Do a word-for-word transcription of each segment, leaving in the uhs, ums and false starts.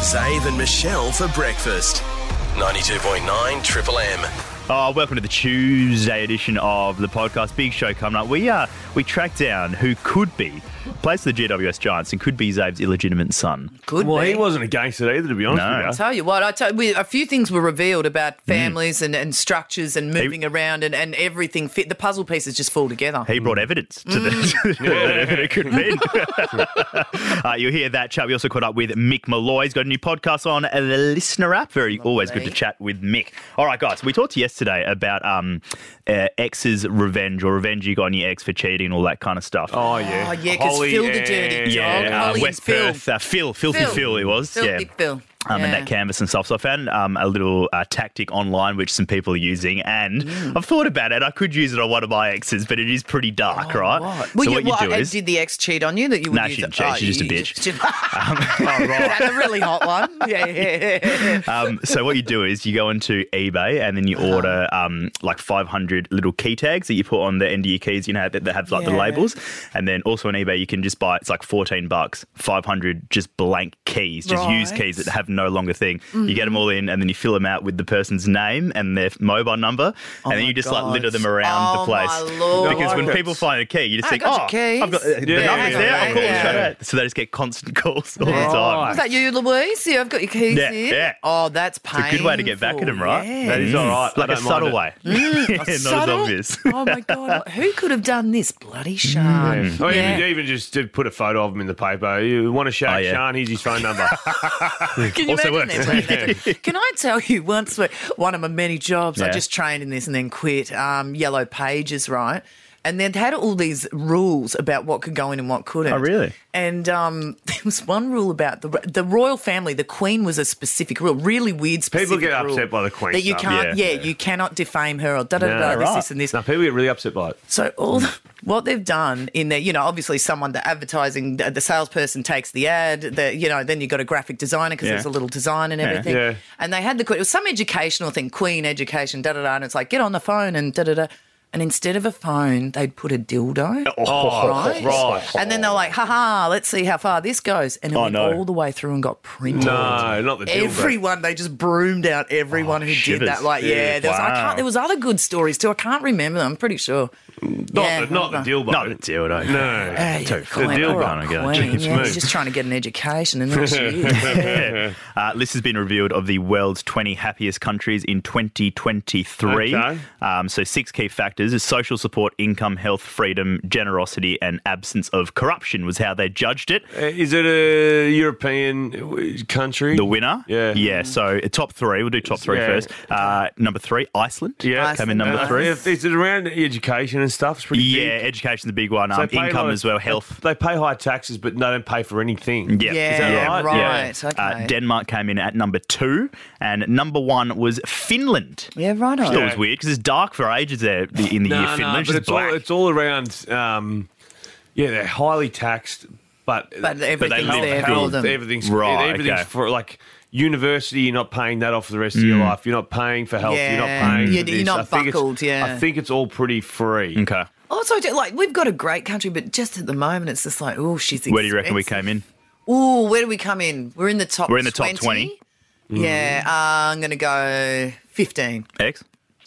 Zave and Michelle for breakfast. ninety-two point nine Triple M. Oh, welcome to the Tuesday edition of the podcast. Big show coming up. We uh, we tracked down who could be plays for the G W S Giants and could be Zave's illegitimate son. Could well, be. he wasn't against it either, to be honest No. with you. I tell you what, I tell we, a few things were revealed about families and, and structures and moving around and, and everything fit. The puzzle pieces just fall together. He brought evidence to the that it could be. uh, you'll hear that chat. We also caught up with Mick Malloy. He's got a new podcast on the Listener app. Very always good to chat with Mick. All right, guys. We talked yesterday about um, uh, ex's revenge or revenge you got on your ex for cheating and all that kind of stuff. Oh, yeah. Oh, yeah, because Holly Phil the and- dirty dog. yeah, uh, Holly West and Phil. Perth. Uh, Phil, filthy Phil, Phil. it was. Filthy yeah. Phil. Um, and Yeah. that canvas and stuff. So I found um, a little uh, tactic online which some people are using, and Mm. I've thought about it. I could use it on one of my exes, but it is pretty dark, right? What? So Well, what you what, do and is, did the ex cheat on you that you would No, use she didn't it? cheat. Oh, She's just a you- bitch. you- oh, right. That's a really hot one. Yeah, yeah, yeah. Um, so what you do is you go onto eBay and then you Uh-huh. order um, like five hundred little key tags that you put on the end of your keys, you know, that, that have like the Yeah. labels. And then also on eBay you can just buy, it's like fourteen bucks, five hundred just blank keys, just used Right. keys that have no longer thing. You get them all in and then you fill them out with the person's name and their mobile number, and then my you just God. like litter them around Oh, the place. my Lord. Because when I like people it. find a key, you just I think, got oh, your keys. I've got uh, the Yeah, number's yeah, there, I'll call yeah. them straight out. So they just get constant calls all the Right. time. Was that you, Louise? Yeah, I've got your keys Yeah, here. yeah. Oh, that's painful. It's a good way to get back at them, right? Yeah. That is all right. I Like a don't mind subtle it. way. Yeah, not as Subtle? obvious. Oh, my God. Who could have done this? Bloody Sean. Yeah. Or Yeah. even, even just to put a photo of him in the paper. You want to shake Oh, yeah. Sean, here's his phone number. Can you Also imagine works. that? That's- Can I tell you once, one of my many jobs, I Yeah. just trained in this and then quit, um, Yellow Pages, right? And they'd had all these rules about what could go in and what couldn't. Oh, really? And um, there was one rule about the the royal family. The Queen was a specific rule, really weird specific get rule upset by the Queen That you stuff. can't, Yeah. yeah, you cannot defame her or da-da-da-da, Yeah, this, right. this and this. No, people get really upset by it. So all the, what they've done in there, you know, obviously someone, the advertising, the, the salesperson takes the ad, the, you know, then you've got a graphic designer because Yeah. there's a little design and everything. Yeah. And they had the, it was some educational thing, Queen education, da-da-da, and it's like, get on the phone and da-da-da. And instead of a phone, they'd put a dildo. Oh, Right? right. And then they're like, ha-ha, let's see how far this goes. And it Oh, went no. all the way through and got printed. No, not the dildo. Everyone, they just broomed out everyone who shivers. did that. Like, yeah, Yeah. there was, I Wow. can't, there was other good stories too. I can't remember them. I'm pretty sure. Not, Yeah, the, not the hold on. dildo. Not a dildo. No. Hey, Too the far. queen, The all dildo. right, Go, queen, James yeah, Moon. she's just trying to get an education, and there she is. Yeah. Uh, list has been revealed of the world's twenty happiest countries in twenty twenty-three. Okay. Um, so six key factors is social support, income, health, freedom, generosity, and absence of corruption was how they judged it. Uh, Is it a European country? The winner? Yeah. Yeah, so uh, top three. We'll do top three Yeah. first. Uh, number three, Iceland. Yeah. Came in Iceland, number nice. three. If- Is it around education and stuff? It's pretty Yeah, big. education's a big one. So Um, they pay a income lot of- as well, health. They pay high taxes, but they don't pay for anything. Yeah, Yeah, Is that yeah, right? right, yeah. okay. Uh, Denmark came in at number two, and number one was Finland. Yeah, right on. I thought it was weird because it's dark for ages there the- in the No, year. no, Finland, but just it's all, black. it's all around. Um, yeah, they're highly taxed, but But everything's live there for health, them. everything's Right, Everything's okay. for like university. You're not paying that off for the rest of your life. You're not paying for health. You're Yeah. not paying. You're- for you're this. not I think it's- buckled, yeah. I think it's all pretty free. Okay. Also, like, we've got a great country, but just at the moment, it's just like, oh, she's expensive. Where do you reckon we came in? Oh, where do we come in? We're in the top We're in the top twenty. Yeah, uh, I'm going to go fifteen. X?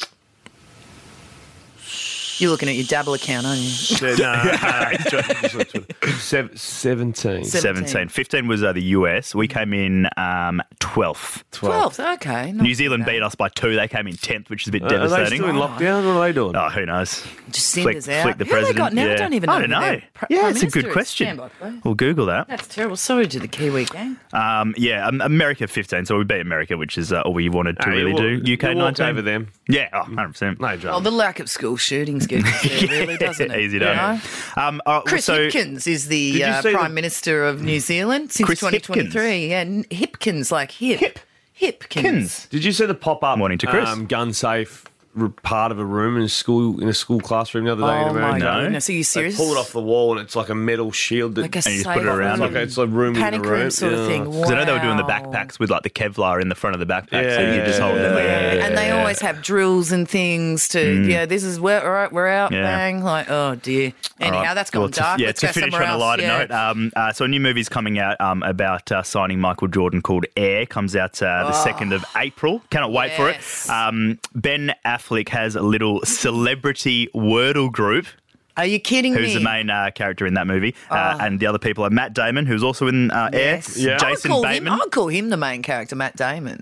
You're looking at your Dabble account, aren't you? Yeah, no, no, no. Sev- Seventeen. seventeen. fifteen was uh, the U S. We came in um, twelfth. twelfth, okay. not New Zealand too bad. beat us by two. They came in tenth, which is a bit Uh, are they devastating. still in lockdown? What are they doing? Oh, who knows? Just Flick, send us out. flick the Who have they president. got now? Yeah. I don't even know. I don't who know. their pr- yeah, Prime it's a good Minister is. question. Stand by, please. We'll Google that. That's terrible. Sorry to the Kiwi gang. Um, yeah, um, America fifteen. So we beat America, which is uh, all we wanted to Hey, really you walk- do. U K you walk nineteen. over them. Yeah, oh, one hundred percent. No Oh, drama. the lack of school shootings gets us there, really, doesn't it? Easy You done. know? Um, all right, Chris so, Hipkins is the Did you uh, see Prime the- Minister of New Zealand since Chris twenty twenty-three. Yeah, n- Hipkins, like hip. Hip. Hipkins. Kins. Did you see the pop up? Morning to Chris. Um, gun safe r- part of a room in a school in a school classroom the other day in Oh, my America. No. goodness. Are you They serious? pull it off the wall and it's like a metal shield that Like a And you just safe put it around it's like a, it's like a room panic in a room, room sort of Yeah. thing. Because I know they were doing the Wow. backpacks with like the Kevlar in the front of the backpack, so Yeah. you just hold them. Yeah. And they always have drills and things to, yeah, this is where, all right, we're out, Yeah. bang. Like, oh, dear. Anyhow, All right. that's gone Well, to- dark. Yeah, Let's to go finish somewhere on a else. lighter yeah. note, um, uh, so a new movie's coming out um, about uh, signing Michael Jordan called Air. Comes out uh, the second of April. Cannot wait for it. Yes. Um, Ben Affleck has a little celebrity Wordle group. Are you kidding Who's me? the main uh, character in that movie? Uh, and the other people are Matt Damon, who's also in uh, Yes. Air. I would Jason call Bateman. Him, I would call him the main character, Matt Damon.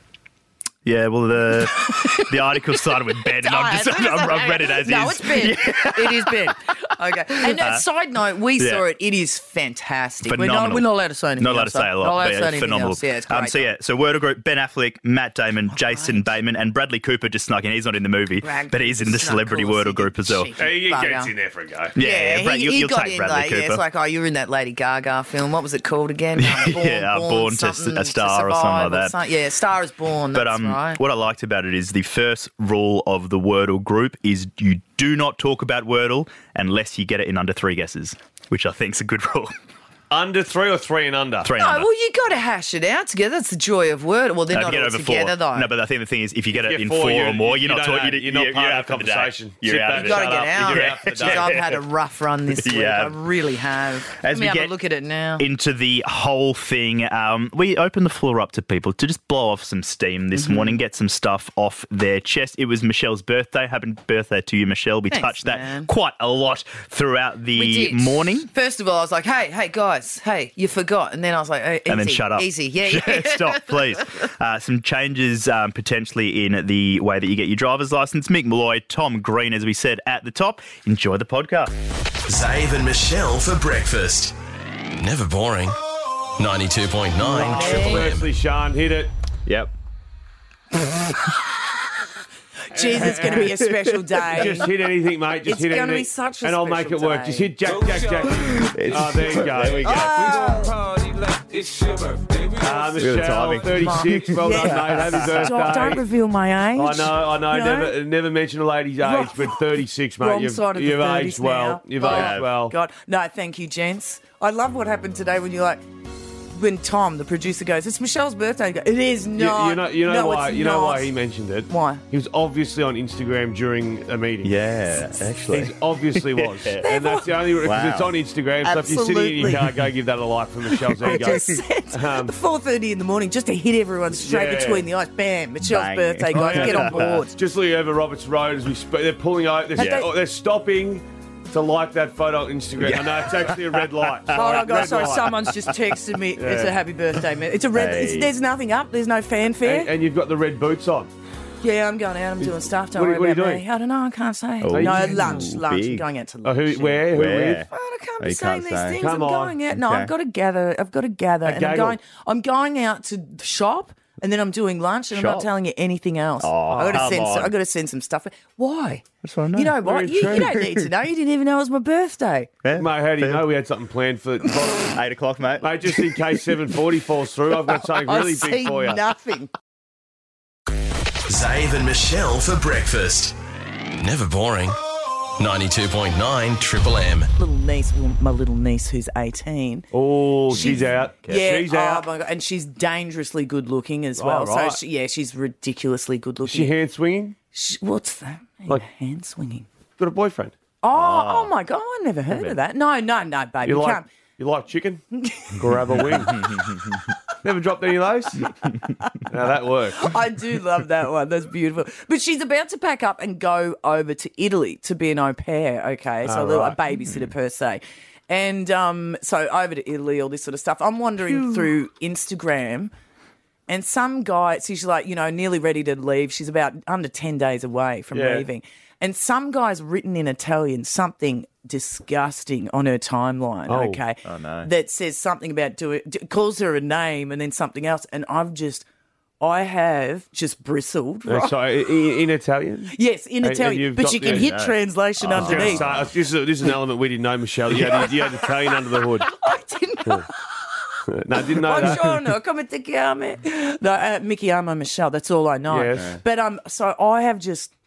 Yeah, well, the the article started with Ben, and I'm just, I've I've read it as no, is. it's Ben. It is Ben. Okay. And uh, side note, we yeah. saw it. It is fantastic. We're not, Phenomenal. we're not allowed to say anything Not allowed else. to say a lot, Not allowed but to say yeah, anything phenomenal. else. Yeah, it's great. Um, so yeah, so Wordle Group, Ben Affleck, Matt Damon, Jason Bateman, and Bradley Cooper just snuck in. He's not in the movie, Brad but he's in the Cooper's celebrity snuck, Wordle he group as well. cheeky Hey, he bugger. gets in there for a go. Yeah, Yeah, Brad, he, you'll, he you'll got take in Bradley like, Cooper. yeah, it's like, oh, you were in that Lady Gaga film. What was it called again? Um, born, Yeah, uh, Born to something a Star or something Survive like that. something. Yeah, Star is Born. But That's um, right. what I liked about it is the first rule of the Wordle group is you do not talk about Wordle unless you get it in under three guesses, which I think is a good rule. Under three or three and under? Three and No, under. well, you got to hash it out together. That's the joy of Wordle. Well, they're No, if not you get all over together, four. though. No, but I think the thing is, if you get it Get in four, four you- or more, you you're not don't talking. have- you're not part of the conversation. You're Sit out back, of it. You've got to Shut get up. out. You're out for the Jeez, day. I've had a rough run this week. Yeah. I really have. As Let me we have get a look at it now. into the whole thing, um, we open the floor up to people to just blow off some steam this Mm-hmm. morning, get some stuff off their chest. It was Michelle's birthday. Happy birthday to you, Michelle. We Thanks, touched that man. quite a lot throughout We the did. morning. First of all, I was like, hey, hey, guys, hey, you forgot. And then I was like, oh, easy, And then shut up. Easy, yeah, yeah. Stop, please. Uh, some changes um, potentially in the way that you get your driver's license. Mick Malloy, Tom Green, as we said at the top. Enjoy the podcast. Zave and Michelle for breakfast. Never boring. ninety-two point nine Triple M. Firstly, Sean, hit it. Yep. Jeez, it's going to be a special day. Just hit anything, mate. Just It's hit gonna anything. be such a And I'll make it special work. day. Just hit Jack, Jack, Jack. Oh, there you go. There we go. Uh, Michelle, timing. thirty-six. Well done, Yeah. mate. Happy birthday. Stop, don't reveal my age. I know, I know. You know? Never, never mention a lady's age, but thirty-six, mate. Wrong you've side of you've the aged thirties well. now. You've Oh, aged well. God, no, thank you, gents. I love what happened today when you're like, when Tom, the producer, goes, "It's Michelle's birthday." I go, it is You, not. you know, you know no, why? it's You know not. why he mentioned it? Why? He was obviously on Instagram during a meeting. Yeah, actually. He obviously was, and that's the only because Wow. it's on Instagram. So if you're sitting in your Absolutely. car, go give that a like for Michelle's I ego. just said Um, the four thirty in the morning just to hit everyone straight Yeah. between the eyes. Bam! Michelle's Bang. birthday, guys. Get on board. Just look over Roberts Road as we speak. They're pulling out. They're, Have oh, they're stopping to like that photo on Instagram. I know it's actually a red light. Oh my God! Red Sorry, light. someone's just texted me. It's Yeah. a happy birthday, man. It's a red. Hey. It's, there's nothing up. There's no fanfare. And, and you've got the red boots on. Yeah, I'm going out. I'm doing stuff. Don't What are- worry what are you about doing? me. I don't know. I can't say. Oh, no, you- lunch. Lunch. I'm big. going out to Oh, lunch. who? Where? Who Where? with? Oh, I can't Oh, be you saying can't these say. things. Come I'm on. going out. No, Okay. I've got to gather. I've got to gather. A and I'm gaggle. going. I'm going out to shop, and then I'm doing lunch, and I'm Shop? not telling you anything else. Oh, I got to come send. on. I got to send some stuff. Why? That's what I know. You know what? Very You, you true. don't need to know. You didn't even know it was my birthday. Yeah. Mate, how do you know we had something planned for? Eight o'clock, mate. Mate, just in case seven forty falls through, I've got something really I big see for you. nothing. Zave and Michelle for breakfast. Never boring. ninety-two point nine Triple M. Little niece, well, my little niece who's eighteen. Oh, she's, She's- out. Yeah, she's oh out. my God. And she's dangerously good looking as well. Oh, right. So she, yeah, she's ridiculously good Is she looking. hand swinging? Sh- What's that? mean? Like- hand swinging. Got a boyfriend? Oh, oh my God! I never heard of that. No, no, no, baby. You You like can't. you like chicken? Grab a wing. Never dropped any of those? No, that worked. I do love that one. That's beautiful. But she's about to pack up and go over to Italy to be an au pair. Okay, so Oh, a, little, a right. babysitter per se. And um, so over to Italy, all this sort of stuff. I'm wandering through Instagram, and some guy, so she's like, you know, nearly ready to leave. She's about under ten days away from Yeah. leaving. And some guy's written in Italian something disgusting on her timeline, Oh. okay? Oh, no. That says something about doing, d- calls her a name and then something else. And I've just, I have just bristled. Uh, Right? Sorry, in, in Italian? Yes, in And- and Italian. you've But got you can the- hit no. translation I was gonna underneath. say, uh, this, is, this is an element we didn't know, Michelle. You had, you had Italian under the hood. I didn't know. No, didn't know that. Buongiorno, come ti chiami? No, uh, Mickey Amo Michelle. That's all I know. Yes. But um, so I have just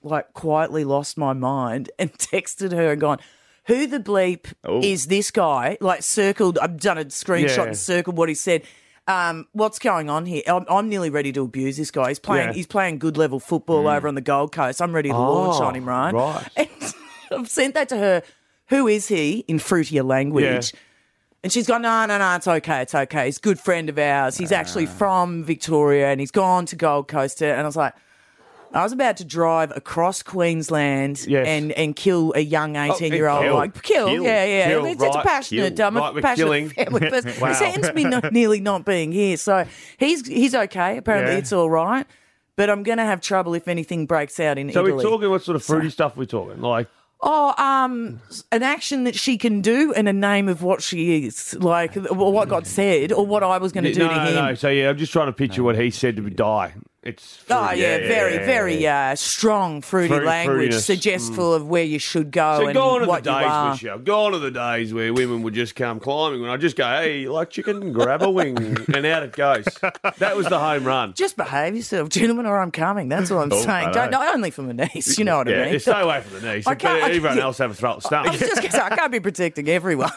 like quietly lost my mind and texted her and gone, who the bleep Oh. is this guy? Like circled, I've done a screenshot Yeah. and circled what he said. Um, what's going on here? I'm, I'm nearly ready to abuse this guy. He's playing. Yeah. He's playing good level football over on the Gold Coast. I'm ready to launch Oh, on him, right? right. And I've sent that to her. Who is he in fruitier language? Yeah. And she's gone, no, no, no, it's okay, it's okay. He's a good friend of ours. He's actually Ah. from Victoria and he's gone to Gold Coast. And I was like, I was about to drive across Queensland Yes. and, and kill a young eighteen-year-old. kill. like, kill, Kill. yeah, yeah. Kill, it's, it's a right, passionate, kill. um, a Right, we're passionate killing. family person. Wow. His hands me not, nearly not being here. So he's he's okay. Apparently Yeah. it's all right. But I'm going to have trouble if anything breaks out in So Italy. we're talking what sort of fruity stuff we're talking? Like, Oh, um, an action that she can do and a name of what she is, like what got said or what I was going to do no, to no, him. no. So yeah, I'm just trying to picture what he said to die. It's Oh fruity. yeah, yeah, very, yeah, very uh, strong, fruity Fruit- language, fruitiness. suggestible of where you should go So and gone are the what you days, are. Michelle. Gone are the days where women would just come climbing and I'd just go, hey, you like chicken? Grab a wing. And out it goes. That was the home run. Just behave yourself, gentlemen, or I'm coming. That's what I'm Oh, saying. I Don't, know. not only for my niece, you know what Yeah, I mean. Yeah, stay away from the knees. I can't- I- Everyone yeah. else have a throat at the I was stomach. just going to say, I can't be protecting everyone.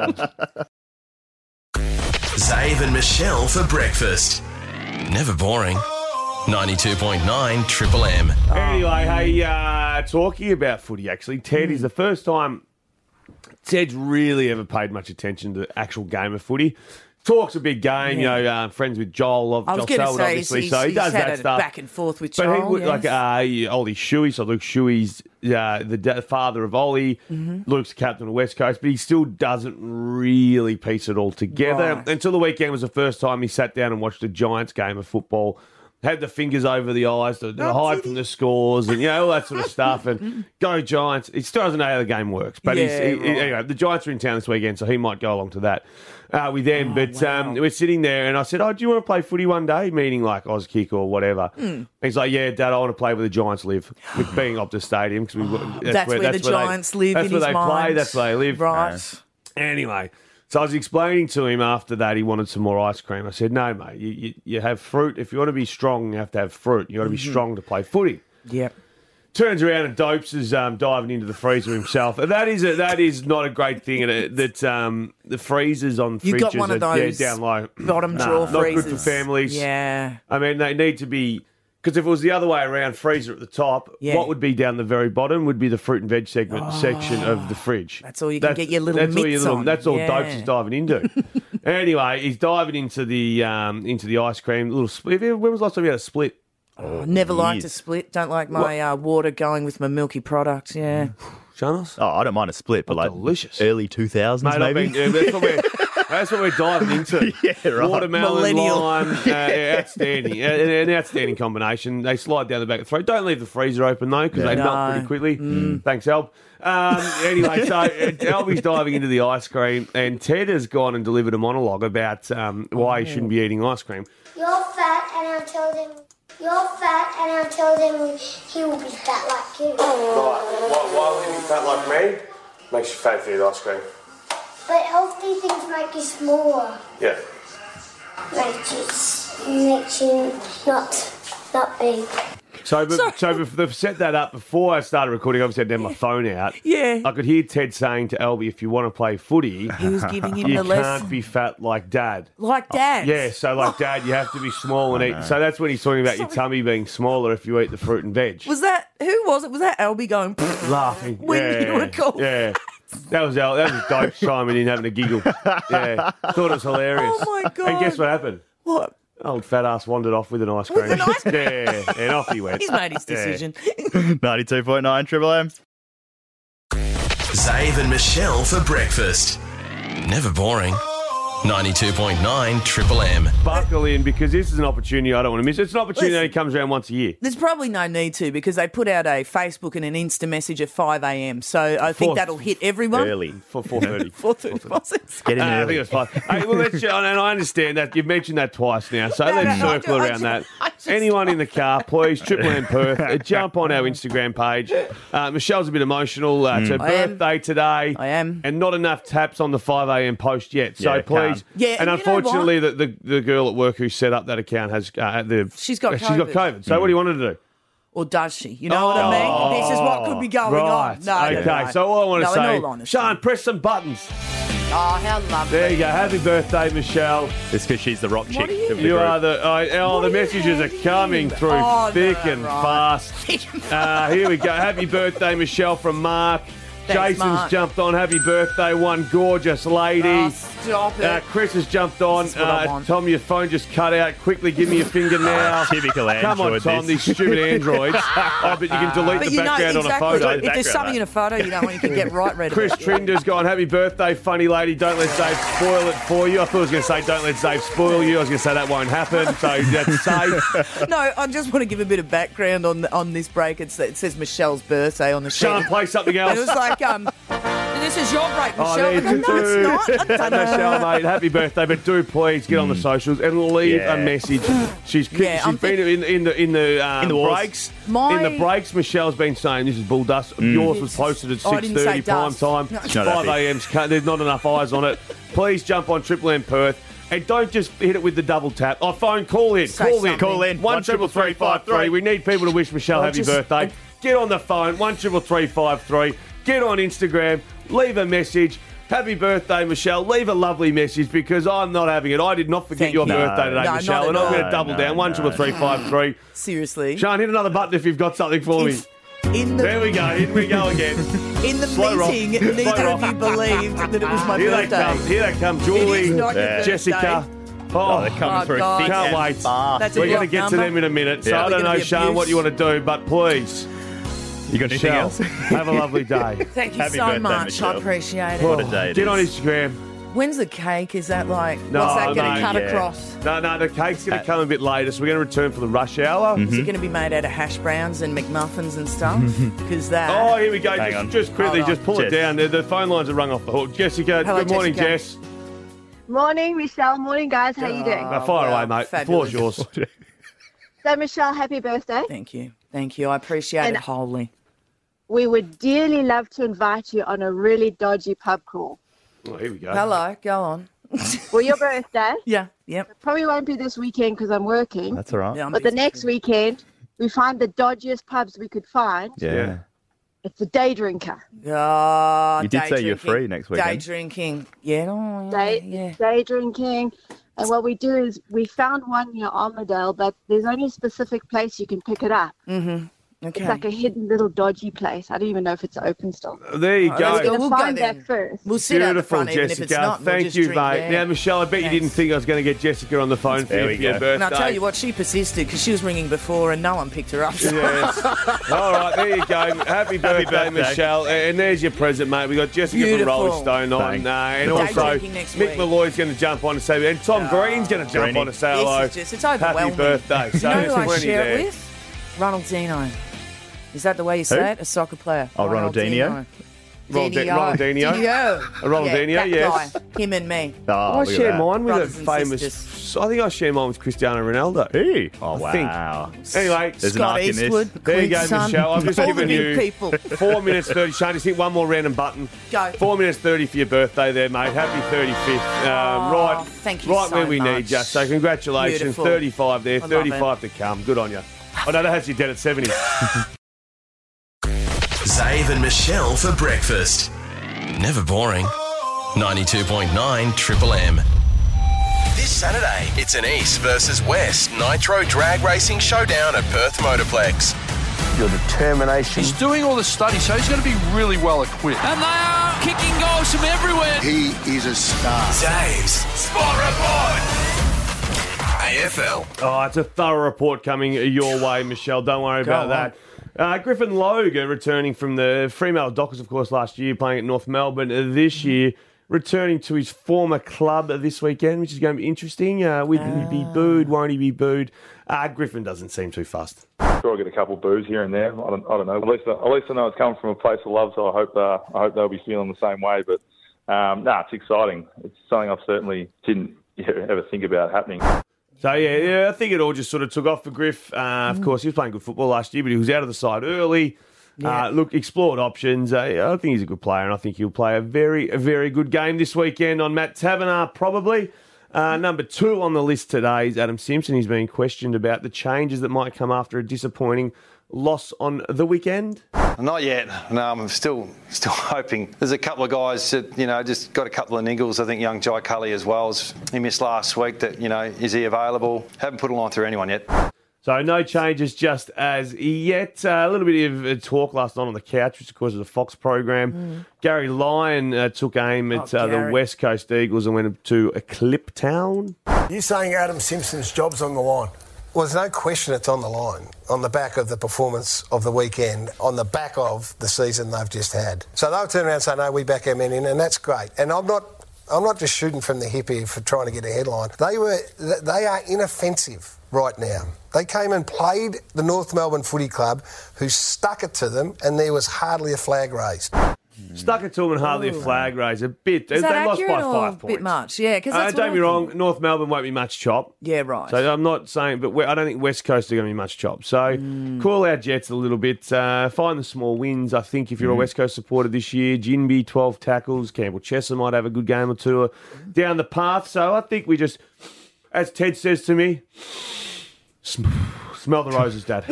Zave and Michelle for breakfast. Never boring. ninety-two point nine Triple M. Anyway, hey, uh, talking about footy, actually, Ted is the first time Ted's really ever paid much attention to the actual game of footy. Talks a big game, you know, uh, friends with Joel, of I was Joel going to Selwood, say, obviously, he's, so he he's does had that a stuff. back and forth with But Joel. he would, yes. like, uh, Ollie Shuey, so Luke Shuey's uh, the da- father of Ollie. Mm-hmm. Luke's captain of West Coast, but he still doesn't really piece it all together. Right. Until the weekend was the first time he sat down and watched a Giants game of football. Had the fingers over the eyes to, to hide from the scores and, you know, all that sort of stuff. And go Giants. He still doesn't know how the game works. But he's, Yeah, he, right. anyway, the Giants are in town this weekend, so he might go along to that uh, with them. Oh, but um, we're sitting there and I said, oh, do you want to play footy one day? Meaning like Auskick or whatever. Hmm. He's like, yeah, Dad, I want to play where the Giants live, with being Optus Stadium. Cause we, that's, That's where the they- Giants live That's in where his they play. mind. That's where they live. Right. Anyway, so I was explaining to him after that he wanted some more ice cream. I said, no, mate, you, you, you have fruit. If you want to be strong, you have to have fruit. You got to be strong to play footy. Yep. Turns around and Dopes is um, diving into the freezer himself. And that is a, that is not a great thing. That, that um, the freezers on You fridges got one of are those yeah, down low. bottom Nah, drawer not freezers. good for families. Yeah. I mean, they need to be. Because if it was the other way around, freezer at the top, Yeah. what would be down the very bottom would be the fruit and veg segment section of the fridge. That's all you can get your little that's all your mitts little, on. That's all Yeah. Dopes is diving into. Anyway, he's diving into the um, into the ice cream. Little split. When was the last time you had a split? Never liked years. to split. Don't like my uh, water going with my milky products. Yeah. Shanos? Oh, I don't mind a split, but like delicious. early two thousands Mate, I've maybe. been- yeah, that's, what we're, that's what we're diving into. Yeah, right. Watermelon, Millennial. lime, uh, yeah, outstanding. Uh, an outstanding combination. They slide down the back of the throat. Don't leave the freezer open, though, because they No. melt pretty quickly. Thanks, Alb. Um, anyway, so uh, Albie's diving into the ice cream, and Ted has gone and delivered a monologue about um, why he shouldn't be eating ice cream. You're fat, and I'll tell them. You're fat, and I'll tell them he will be fat like you. Right. Why, why would you be fat like me? Makes you fat if you eat ice cream. But healthy things make you smaller. Yeah. Makes you, makes you not, not big. So, but, so if they've set that up before I started recording. Obviously, I had to have my phone out. Yeah. I could hear Ted saying to Albie, if you want to play footy, He was giving him you the can't lesson. be fat like Dad. Like Dad. Yeah, so like Dad, you have to be small and eat. So that's when he's talking about your tummy being smaller if you eat the fruit and veg. Was that, who was it? Was that Albie going, Laughing. when yeah, you were called? Yeah. That was Al. That was Dope chiming in, having a giggle. Yeah, thought it was hilarious. Oh, my God. And guess what happened? what? Old fat ass wandered off with an ice cream. an ice cream? Yeah, and off he went. He's made his Yeah. decision. ninety-two point nine Triple M. Zave and Michelle for breakfast. Never boring. ninety-two point nine Triple M. Buckle in, because this is an opportunity I don't want to miss. It's an opportunity that Listen. only comes around once a year. There's probably no need to because they put out a Facebook and an Insta message at five a.m. So I think Four- that'll hit everyone. Early. For four thirty. four thirty was it? Get in Uh, I early. think it was fine. Hey, well, let's, and I understand that. You've mentioned that twice now, so No, let's no, I circle ju- I around ju- that. I just- Anyone in the car, please, Triple M Perth, uh, jump on our Instagram page. Uh, Michelle's a bit emotional. Uh, it's her I am. birthday today. I am. And not enough taps on the five a.m. post yet. So Yeah, please. can't. Yeah, and and you know unfortunately, the, the, the girl at work who set up that account has uh, the She's got She's got COVID. COVID. So what do you want her to do? or does she? You know what I mean? This is what could be going right. on. No, okay, no, no. so all I want to No, in all say, honesty. Sean, press some buttons. Oh, how lovely. There you go. Happy birthday, Michelle. It's because she's the rock chick. are you- of the You group. are the oh, oh the do you messages are coming mean? through Oh, thick no, and right. fast. Uh, here we go. Happy birthday, Michelle from Mark. Thanks, Jason's Mark. jumped on. Happy birthday, one gorgeous lady. Oh, stop it. Uh, Chris has jumped on. This is what I Uh, want. Tom, your phone just cut out. Quickly, give me your finger now. Typical Come on, Android, Tom, this. these stupid androids. Oh, but you can delete but the you know, background exactly. on a photo. If there's Background, something mate. in a photo you don't want, you can get right rid of Chris it. Trinder's gone, happy birthday, funny lady. Don't let Dave spoil it for you. I thought I was going to say, don't let Dave spoil you. I was going to say that won't happen, so that's safe. No, I just want to give a bit of background on on this break. It's, it says Michelle's birthday on the sheet. Sean, play something And it was else. like, um, this is your break, Oh, Michelle. there's I go, your no, it's two. not. I don't know. Michelle, mate, happy birthday, but do please get on the socials and leave Yeah. a message. She's Yeah, she's I'm been in, in the in the, um, In the wars. breaks. My- In the breaks, Michelle's been saying this is bull dust. Yours was posted at Oh, I six didn't say thirty prime dust. time. No. Not that Five big. a.m.'s cut. There's not enough eyes on it. Please jump on Triple M Perth. And don't just hit it with the double tap. Oh, phone, call in. Say call in. something. Call in. One triple three five three. We need people to wish Michelle Oh, happy just- birthday. Get on the phone. One triple three five three. Get on Instagram. Leave a message. Happy birthday, Michelle. Leave a lovely message because I'm not having it. I did not forget Thank your you. birthday No. today, No, Michelle, not and at I'm going all. to double No, down. One no. triple three five three. Seriously. Sean, hit another button if you've got something for me. If in the There we go. Here we go again. in the Slow rock. meeting, Slow neither rock. of you believed that it was my Here they birthday. come. Here they come. It Julie, is not your Yeah. birthday. Jessica. Oh, they're coming Oh, through God. thick Can't and wait. fast. That's a We're going to block get to number. them in a minute. So Yeah. I We're don't gonna know, be Sean, what abused. you want to do, but please, You got anything Michelle, else? have a lovely day. Thank you Happy so birthday, much. Michelle. I appreciate it. What a day it Get on is. Instagram. When's the cake? Is that like, No, what's that going no, to cut yeah. across? No, no, the cake's going to come a bit later, so we're going to return for the rush hour. Is it going to be made out of hash browns and McMuffins and stuff? Because that. Oh, here we go. Hang Just, on. just quickly, Hold on. just pull it Jess. down. The, the phone lines are rung off the hook. Jessica, Hello, good morning, Jessica. Jess. Morning, Michelle. Morning, guys. How you doing? Uh, fire well, away, mate. The fabulous. floor's yours. So, Michelle, happy birthday. Thank you. Thank you. I appreciate And- it wholly. We would dearly love to invite you on a really dodgy pub crawl. Oh, here we go. Hello. Go on. For your birthday, Yeah. Yep. probably won't be this weekend because I'm working. That's all right. Yeah, I'm But the busy next too. weekend, we find the dodgiest pubs we could find. Yeah. It's a day drinker. Ah, You did day say you're drinking. free next weekend. Day drinking. Yeah. Oh, yeah. Day, yeah. day drinking. And what we do is we found one near Armadale, but there's only a specific place you can pick it up. Okay. It's like a hidden little dodgy place. I don't even know if it's open still. There you Oh, go. let's go. We're We'll going to find then. that first. We'll sit out the Beautiful, front even if Jessica. it's not. We'll Thank just you, drink mate. there. Now, Michelle, I bet you Thanks. didn't think I was going to get Jessica on the phone for, There you we for your go. birthday. And I'll tell you what, she persisted because she was ringing before and no one picked her up. Yes. All right, there you go. Happy birthday, birthday. Michelle. And there's your present, mate. We've got Jessica from Beautiful. Rolling Stone on. Thanks. Uh, and Day also, drinking next Mick week. Malloy's going to jump on and say, and Tom Green's going to jump Greenie. on and say This hello. is just, it's overwhelming. Happy birthday. You So know there's who I plenty share there. it with? Ronaldinho. Is that the way you say Who? it? A soccer player. Oh, Ronaldinho? Ronaldi- Dinio. Ronaldinho? Dinio. Ronaldinho, yeah, that yes. Guy. Him and me. Oh, I look at share that. mine with Brothers a and famous. sisters. I think I share mine with Cristiano Ronaldo. Hey. Oh, I think. wow. Anyway, There's an Scott arc in this. Eastwood. there you go, Queen's son. Michelle. I've just All given the big you people. four minutes thirty. Shane, just hit one more random button. Go. Four minutes thirty for your birthday, there, mate. Happy thirty-fifth. Um, Oh, right, thank you right so where we much. need you. So congratulations, Beautiful. thirty-five there, love thirty-five to come. Good on you. I know that has you dead at seventy. Zave and Michelle for breakfast. Never boring. ninety-two point nine Triple M. This Saturday, it's an East versus West Nitro Drag Racing Showdown at Perth Motorplex. Your determination. He's doing all the study, so he's going to be really well equipped. And they are kicking goals from everywhere. He is a star. Zave's Sport Report. A F L. Oh, it's a thorough report coming your way, Michelle. Don't worry about on. that. Uh, Griffin Logue uh, returning from the Fremantle Dockers, of course, last year, playing at North Melbourne. Uh, this year, returning to his former club uh, this weekend, which is going to be interesting. Uh, will he be booed? Won't he be booed? Uh, Griffin doesn't seem too fussed. Sure, I'll get a couple of boos here and there. I don't, I don't know. At least, at least I know it's coming from a place of love, so I hope, uh, I hope they'll be feeling the same way. But um, nah, it's exciting. It's something I certainly didn't ever think about happening. So, yeah, yeah, I think it all just sort of took off for Griff. Uh, of course, he was playing good football last year, but he was out of the side early. Yeah. Uh, look, explored options. Uh, I think he's a good player, and I think he'll play a very, a very good game this weekend on Matt Taverner, probably. Uh, number two on the list today is Adam Simpson. He's being questioned about the changes that might come after a disappointing loss on the weekend? Not yet. No, I'm still still hoping. There's a couple of guys that, you know, just got a couple of niggles. I think young Jai Cully as well. He missed last week. That, you know, is he available? Haven't put a line through anyone yet. So no changes just as yet. Uh, a little bit of uh, talk last night on the couch, which of course is a Fox program. Mm. Gary Lyon uh, took aim at oh, uh, the West Coast Eagles and went to a Clip Town. You're saying Adam Simpson's job's on the line? Well, there's no question it's on the line, on the back of the performance of the weekend, on the back of the season they've just had. So they'll turn around and say, no, we back our men in, and that's great. And I'm not I'm not just shooting from the hip here for trying to get a headline. They were They are inoffensive right now. They came and played the North Melbourne Footy Club, who stuck it to them, and there was hardly a flag raised. Stuck it to them and hardly Ooh. a flag raise. A bit. Is they that lost accurate by or five a points. bit much? Yeah, because Uh, that's don't what be I wrong, think. North Melbourne won't be much chop. Yeah, right. So I'm not saying, but we- I don't think West Coast are going to be much chop. So Mm. call our Jets a little bit. Uh, find the small wins. I think if you're Mm. a West Coast supporter this year, Jinby, twelve tackles. Campbell Chesser might have a good game or two down the path. So I think we just, as Ted says to me, sm- smell the roses, Dad.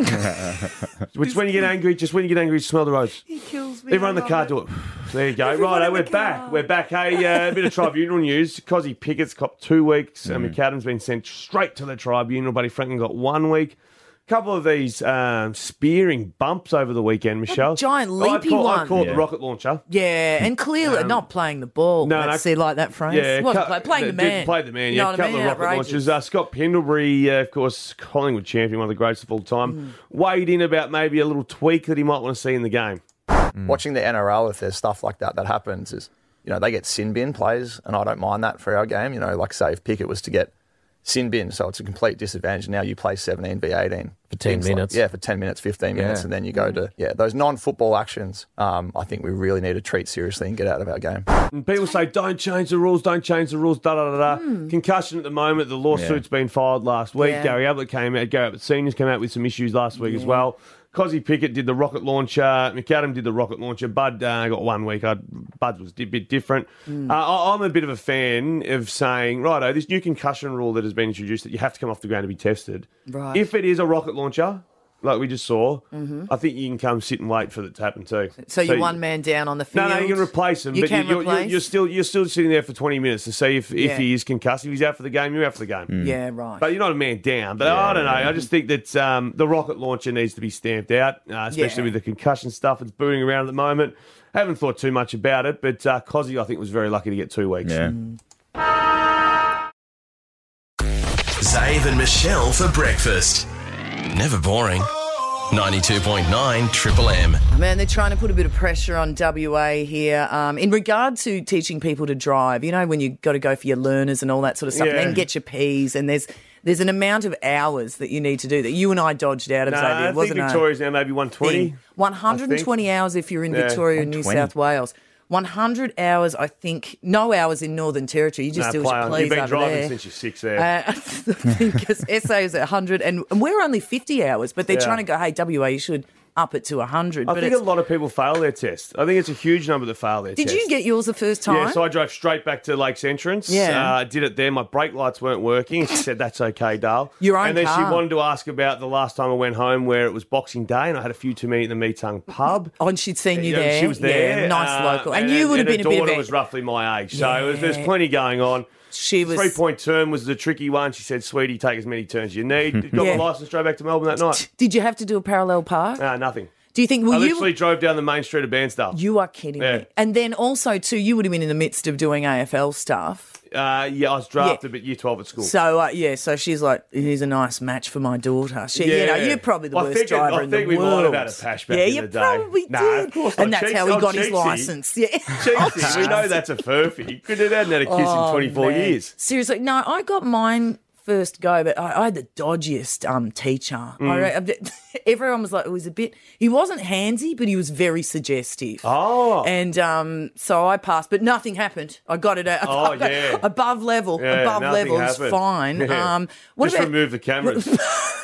Which when you get angry, just when you get angry, smell the roses. He kills me. Everyone in the I car love do it. There you go. Everyone Right, in we're the back. car. We're back. Hey, uh, a bit of tribunal news. Cozzy Pickett's copped two weeks. Mm. McAdam's been sent straight to the tribunal. Buddy Franklin got one week. Couple of these um, spearing bumps over the weekend, Michelle. giant I'd leapy call, I'd one. call it Yeah. the rocket launcher. Yeah, and clearly Um, not playing the ball. no, No, no. no. See, like that phrase. Yeah, Wasn't cou- play, playing the did man. Played the man, You yeah. know A what I couple mean? of rocket Outrageous. launchers. Uh, Scott Pendlebury, uh, of course, Collingwood champion, one of the greatest of all time, Mm. weighed in about maybe a little tweak that he might want to see in the game. Mm. Watching the N R L, if there's stuff like that that happens, is, you know, they get sin bin plays, and I don't mind that for our game. You know, like say if Pickett was to get sin bin, so it's a complete disadvantage. Now you play seventeen v eighteen. For ten Things like- minutes. yeah, for ten minutes, fifteen minutes, Yeah. and then you go to, yeah, those non-football actions, um, I think we really need to treat seriously and get out of our game. And people say, don't change the rules, don't change the rules, da da da da. Hmm. Concussion at the moment, the lawsuit's been filed last week. Yeah. Gary Ablett came out, Gary Ablett Senior's came out with some issues last week as well. Cozzy Pickett did the rocket launcher. McAdam did the rocket launcher. Bud uh, got one week. I, Bud was a bit different. Mm. Uh, I, I'm a bit of a fan of saying, righto, this new concussion rule that has been introduced that you have to come off the ground to be tested. Right. If it is a rocket launcher, like we just saw, Mhm. I think you can come sit and wait for it to happen too. So you're you- one man down on the field. no, no, you can replace him, You but can you're, you're, replace? you're still you're still sitting there for twenty minutes to see if, if Yeah. he is concussed. If he's out for the game, you're out for the game. Yeah, right. But you're not a man down. But I don't know. I just think that um, the rocket launcher needs to be stamped out, uh, especially Yeah. with the concussion stuff. It's booting around at the moment. Haven't thought too much about it, but uh, Cozzy, I think, was very lucky to get two weeks. Yeah. Zave and Michelle for breakfast. Never boring. ninety-two point nine Triple M. Man, they're trying to put a bit of pressure on W A here um, in regard to teaching people to drive. You know, when you got to go for your learners and all that sort of stuff, Yeah. and then get your P's, and there's there's an amount of hours that you need to do that you and I dodged out of, No, Xavier, I think wasn't it? Victoria's now maybe one twenty. one hundred twenty hours if you're in Yeah, Victoria and New one twenty. South Wales. one hundred hours, I think. No hours in Northern Territory. You just Nah, do as play you on. please You've been over driving there. since you're six there. Uh, I think because S A is at one hundred, and, and we're only fifty hours, but they're Yeah. trying to go, hey, W A, you should up it to one hundred. I but think it's, a lot of people fail their test. I think it's a huge number that fail their did test. you get yours the first time? Yeah, so I drove straight back to Lakes Entrance. Yeah. Uh, did it there. My brake lights weren't working. She said, that's okay, Dale. Your own And then car. she wanted to ask about the last time I went home where it was Boxing Day and I had a few too many at the Meetung pub. Oh, and she'd seen you Yeah, there. She was there. Yeah, nice uh, local. And, you would have been a her bit daughter of a... was roughly my age. So it was, there's Yeah. plenty going on. She was... Three-point term was the tricky one. She said, sweetie, take as many turns as you need. Got Yeah. my licence straight back to Melbourne that night. Did you have to do a parallel park? Nah, nothing. Do you think... Well, I you... literally drove down the main street of Bairnsdale. You are kidding Yeah. me. And then also, too, you would have been in the midst of doing A F L stuff. Uh, yeah, I was drafted, but year twelve at school. So, uh, yeah, so she's like, here's a nice match for my daughter. She, you know, you're probably the I worst think it- driver I in the think we world. might have had a pash back yeah, in you the day. probably Nah, did. of course and not. that's Cheeksy- how he oh, got his cheeksy. licence. Yeah. Cheeksy, we know that's a furphy. Could have hadn't had a kiss Oh, in twenty-four man. years. Seriously, no, I got mine first go, but I, I had the dodgiest um, teacher. Mm. I re- everyone was like, it was a bit, he wasn't handsy, but he was very suggestive. Oh. And um, so I passed, but nothing happened. I got it at, Oh, yeah. above level. Yeah, above nothing level is happened. fine. Yeah. Um, what Just about, remove the cameras.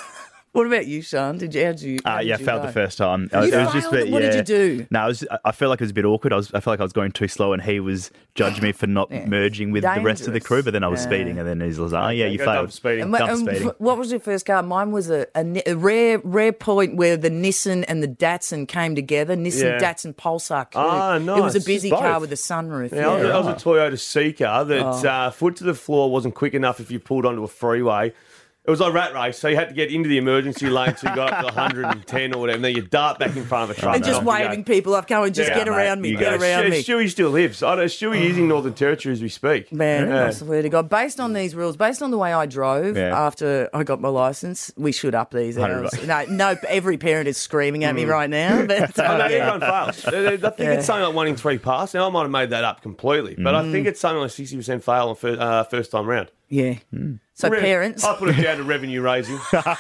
What about you, Sean? Did you? How did you? How Uh, did yeah, you failed go? the first time. You it was failed? just, a bit- What did yeah. you do? No, it was, I felt like it was a bit awkward. I was, I felt like I was going too slow, and he was judging me for not Yeah. merging with the rest of the Dangerous. crew. But then I was Yeah. speeding, and then he was like, "Oh yeah, you Go failed." dump speeding. And, Dump and speeding. f- what was your first car? Mine was a, a, ni- a rare rare point where the Nissan and the Datsun came together. Nissan Yeah. Datsun Pulsar Coupe. Ah, It was a nice. busy Both. car with a sunroof. Yeah, I, was, yeah. I was a Toyota Seeker that Oh. uh, foot to the floor wasn't quick enough if you pulled onto a freeway. It was like rat race, so you had to get into the emergency lane so you got up to one hundred ten or whatever, and then you dart back in front of a truck. And just off you go. waving people off, going, just Yeah, get mate, around me, you get go. around Sh- me. Stewie still lives. I know Stewie is in Northern Territory as we speak. Man, Yeah. I swear to God. Based on these rules, based on the way I drove Yeah. after I got my licence, we should up these one hundred hours. No, no, every parent is screaming at me Mm. right now. But, I know, yeah. everyone fails. I I think Yeah. it's something like one in three pass. Now, I might have made that up completely, but I Mm. think it's something like sixty percent fail on fir- uh, first time round. Yeah. So Re- parents... I put it down to revenue raising.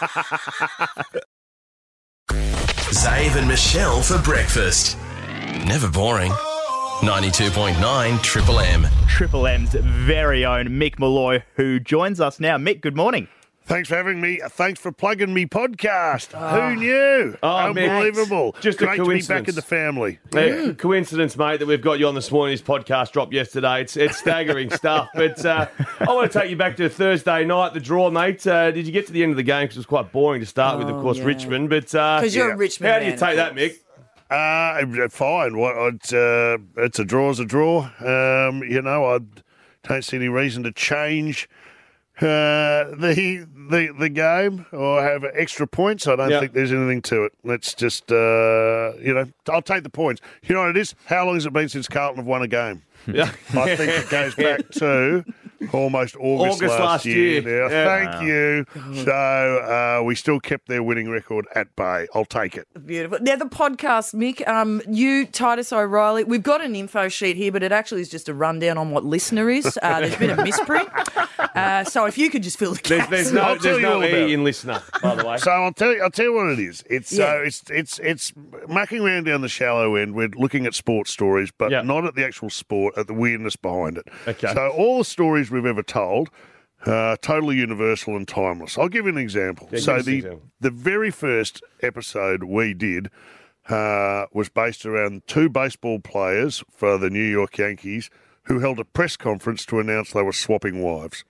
Zave and Michelle for breakfast. Never boring. ninety-two point nine Triple M. Triple M's very own Mick Malloy, who joins us now. Mick, good morning. Thanks for having me. Thanks for plugging me podcast. Who knew? Oh, Unbelievable. mate. Just a Great to be coincidence. back in the family. Yeah, coincidence, mate, that we've got you on this morning. This podcast dropped yesterday. It's it's staggering stuff. But uh, I want to take you back to Thursday night, the draw, mate. Uh, did you get to the end of the game? Because it was quite boring to start with, of Oh, course, yeah. Richmond. But uh, 'Cause you're a Richmond How do you man, take of that, Mick? Uh, fine. What? It's, uh, it's a draw's a draw. Um, you know, I don't see any reason to change uh, the the the game or have extra points. I don't Yeah. think there's anything to it. Let's just, uh, you know, I'll take the points. You know what it is? How long has it been since Carlton have won a game? Yeah. I think it goes back to almost August, August last, last year. year. Now, Yeah. thank Wow. you. So uh, we still kept their winning record at bay. I'll take it. Beautiful. Now, the podcast, Mick, um, you, Titus O'Reilly, we've got an info sheet here, but it actually is just a rundown on what listener is. Uh, there's been a misprint. Uh, so if you could just fill the There's, gaps. there's no, I'll tell there's you no all about E it. in listener, by the way. So I'll tell you. I'll tell you what it is. It's Yeah. so it's it's it's mucking around down the shallow end. We're looking at sports stories, but Yeah. not at the actual sport, at the weirdness behind it. Okay. So all the stories we've ever told, uh, totally universal and timeless. I'll give you an example. Yeah, give so us an the example. the very first episode we did uh, was based around two baseball players for the New York Yankees who held a press conference to announce they were swapping wives.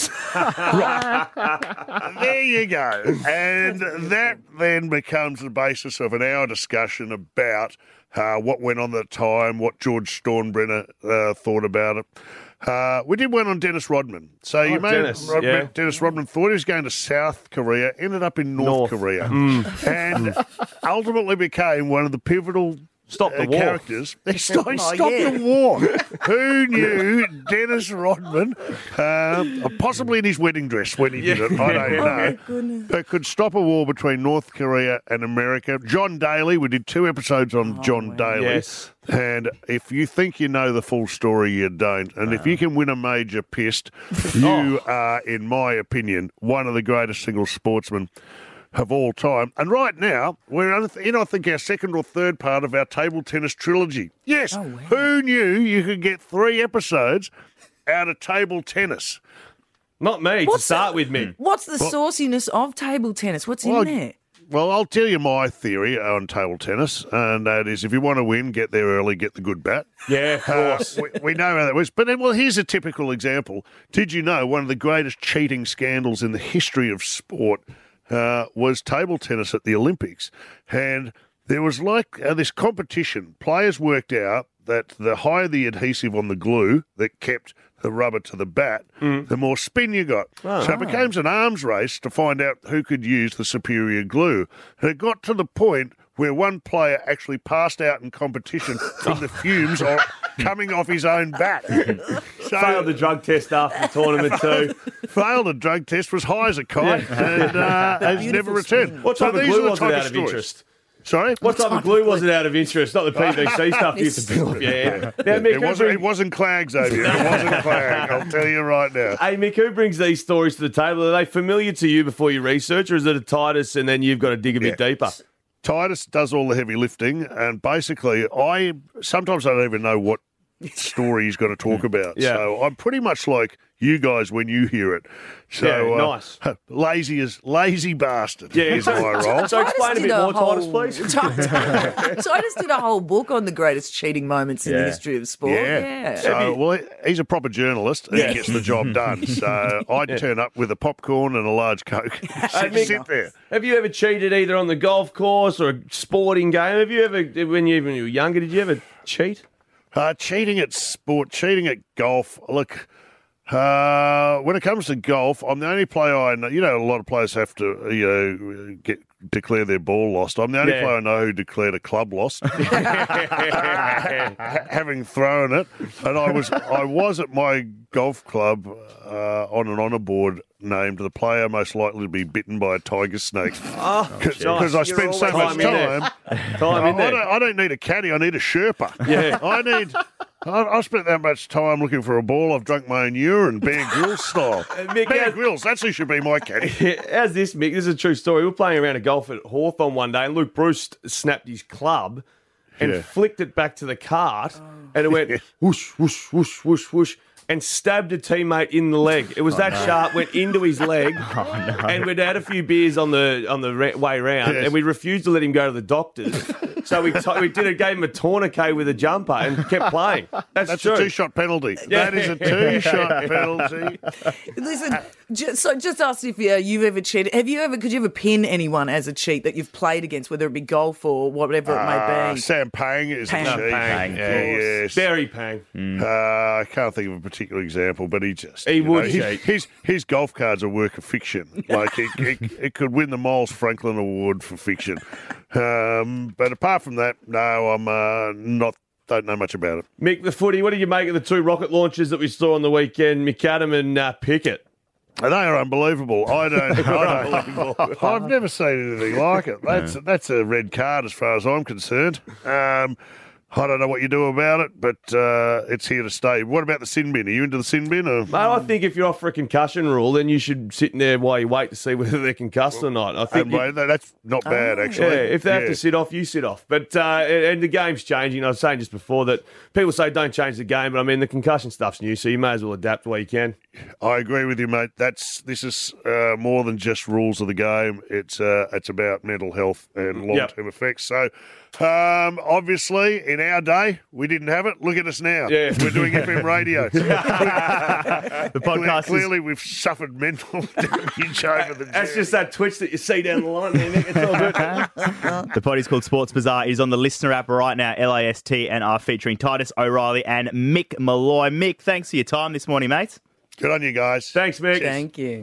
There you go. And that then becomes the basis of an hour discussion about uh, what went on at the time, what George Stormbrenner uh, thought about it. Uh, we did one on Dennis Rodman. So you Oh, may Dennis, Rod- yeah. Dennis Rodman thought he was going to South Korea, ended up in North, North. Korea, Mm. and ultimately became one of the pivotal Stop the uh, war. characters. He stopped, he Oh, stopped yeah. the war. Who knew Dennis Rodman, um, possibly in his wedding dress when he did it, I don't know, goodness. but could stop a war between North Korea and America. John Daly, we did two episodes on John Daly. Yes. And if you think you know the full story, you don't. And if you can win a major pissed, you are, in my opinion, one of the greatest single sportsmen of all time. And right now, we're in, I think, our second or third part of our table tennis trilogy. Yes, who knew you could get three episodes out of table tennis? Not me, What's to start that? with me. What's the sauciness of table tennis? What's in Well, there? Well, I'll tell you my theory on table tennis, and that is if you want to win, get there early, get the good bat. Yeah, of Uh, course. we, we know how that works. But then, well, here's a typical example. Did you know one of the greatest cheating scandals in the history of sport uh, was table tennis at the Olympics? And there was like uh, this competition. Players worked out that the higher the adhesive on the glue that kept the rubber to the bat, the more spin you got. Oh. So it becomes an arms race to find out who could use the superior glue. And it got to the point where one player actually passed out in competition from the fumes of coming off his own bat. So, Failed the drug test after the tournament too. failed a drug test, was high as a kite, and uh, has never returned. What So type of these glue are the was it type out of stories. interest? Sorry? What type of glue was it out of interest? Not the P V C stuff you used to build up. Yeah. Now, Mick, It who wasn't, bring- it wasn't Clag, Xavier. It wasn't Clag. I'll tell you right now. Hey, Mick, who brings these stories to the table? Are they familiar to you before you research, or is it a Titus and then you've got to dig a bit Yeah. deeper? Titus does all the heavy lifting, and basically, I sometimes I don't even know what story he's got to talk about. Yeah. So I'm pretty much like you guys when you hear it. So Yeah, uh, nice. lazy as lazy bastard Yeah, is so- my role. so explain a did bit a more, Titus, whole- please. Titus did a whole book on the greatest cheating moments in the Yeah. history of sport. Yeah. Yeah. So, well, he- he's a proper journalist and Yeah. he gets the job done. So I'd Yeah. turn up with a popcorn and a large Coke. Hey, sit, Mick, sit there. Have you ever cheated either on the golf course or a sporting game? Have you ever, when you, when you were younger, did you ever cheat? Uh, cheating at sport, cheating at golf. Look, uh, when it comes to golf, I'm the only player I know. You know, a lot of players have to, you know, get declare their ball lost. I'm the only Yeah. player I know who declared a club lost, having thrown it. And I was, I was at my golf club uh, on an honour board named the player most likely to be bitten by a tiger snake. Oh, Because I spent so much time. Time in I, there. don't, I don't need a caddy. I need a Sherpa. Yeah. I need. I, I spent that much time looking for a ball. I've drunk my own urine, Bear Grylls style. Mick, Bear how- Grylls, that's who should be my caddy. How's this, Mick? This is a true story. We were playing around a golf at Hawthorn one day, and Luke Bruce snapped his club and Yeah. flicked it back to the cart, and it went whoosh, whoosh, whoosh, whoosh, whoosh, and stabbed a teammate in the leg. It was that sharp, went into his leg, and we'd had a few beers on the on the re- way round, Yes. and we refused to let him go to the doctors. So we t- we did a gave him a tourniquet with a jumper and kept playing. That's, That's true. a two-shot penalty. That is a two-shot penalty. Listen, just, so just ask if uh, you've ever cheated. Have you ever? Could you ever pin anyone as a cheat that you've played against, whether it be golf or whatever it may Uh, be? Sam Pang is Pang. a cheat. Pang, Yeah, yeah, yes. Barry Pang. Uh, I can't think of a particular example, but he just He you know, would his, cheat. his his golf card's a work of fiction. Like it, it, it could win the Miles Franklin Award for fiction. Um, but apart from that, no, I'm uh, not. Don't know much about it. Mick, the footy, what do you make of the two rocket launches that we saw on the weekend, McAdam and uh, Pickett? They are unbelievable. I don't. I don't I've never seen anything like it. That's that's a red card as far as I'm concerned. Um, I don't know what you do about it, but uh, it's here to stay. What about the sin bin? Are you into the sin bin? Or? Mate, I think if you're off for a concussion rule, then you should sit in there while you wait to see whether they're concussed or not. I think And, you- mate, that's not bad, actually. Yeah, if they have Yeah. to sit off, you sit off. But uh, and the game's changing. I was saying just before that people say don't change the game, but I mean the concussion stuff's new, so you may as well adapt where you can. I agree with you, mate. That's this is uh, more than just rules of the game. It's uh, it's about mental health and long term effects. So, um, obviously, in our day, we didn't have it. Look at us now. Yeah. We're doing F M radio. The podcast is- Clearly, we've suffered mental damage over the. That's just that twitch that you see down the line there, Nick. It's all good. The pod is called Sports Bazaar. It is on the listener app right now, L A S T N R, featuring Titus O'Reilly and Mick Malloy. Mick, thanks for your time this morning, mate. Good on you guys. Thanks, Mick. Thank you.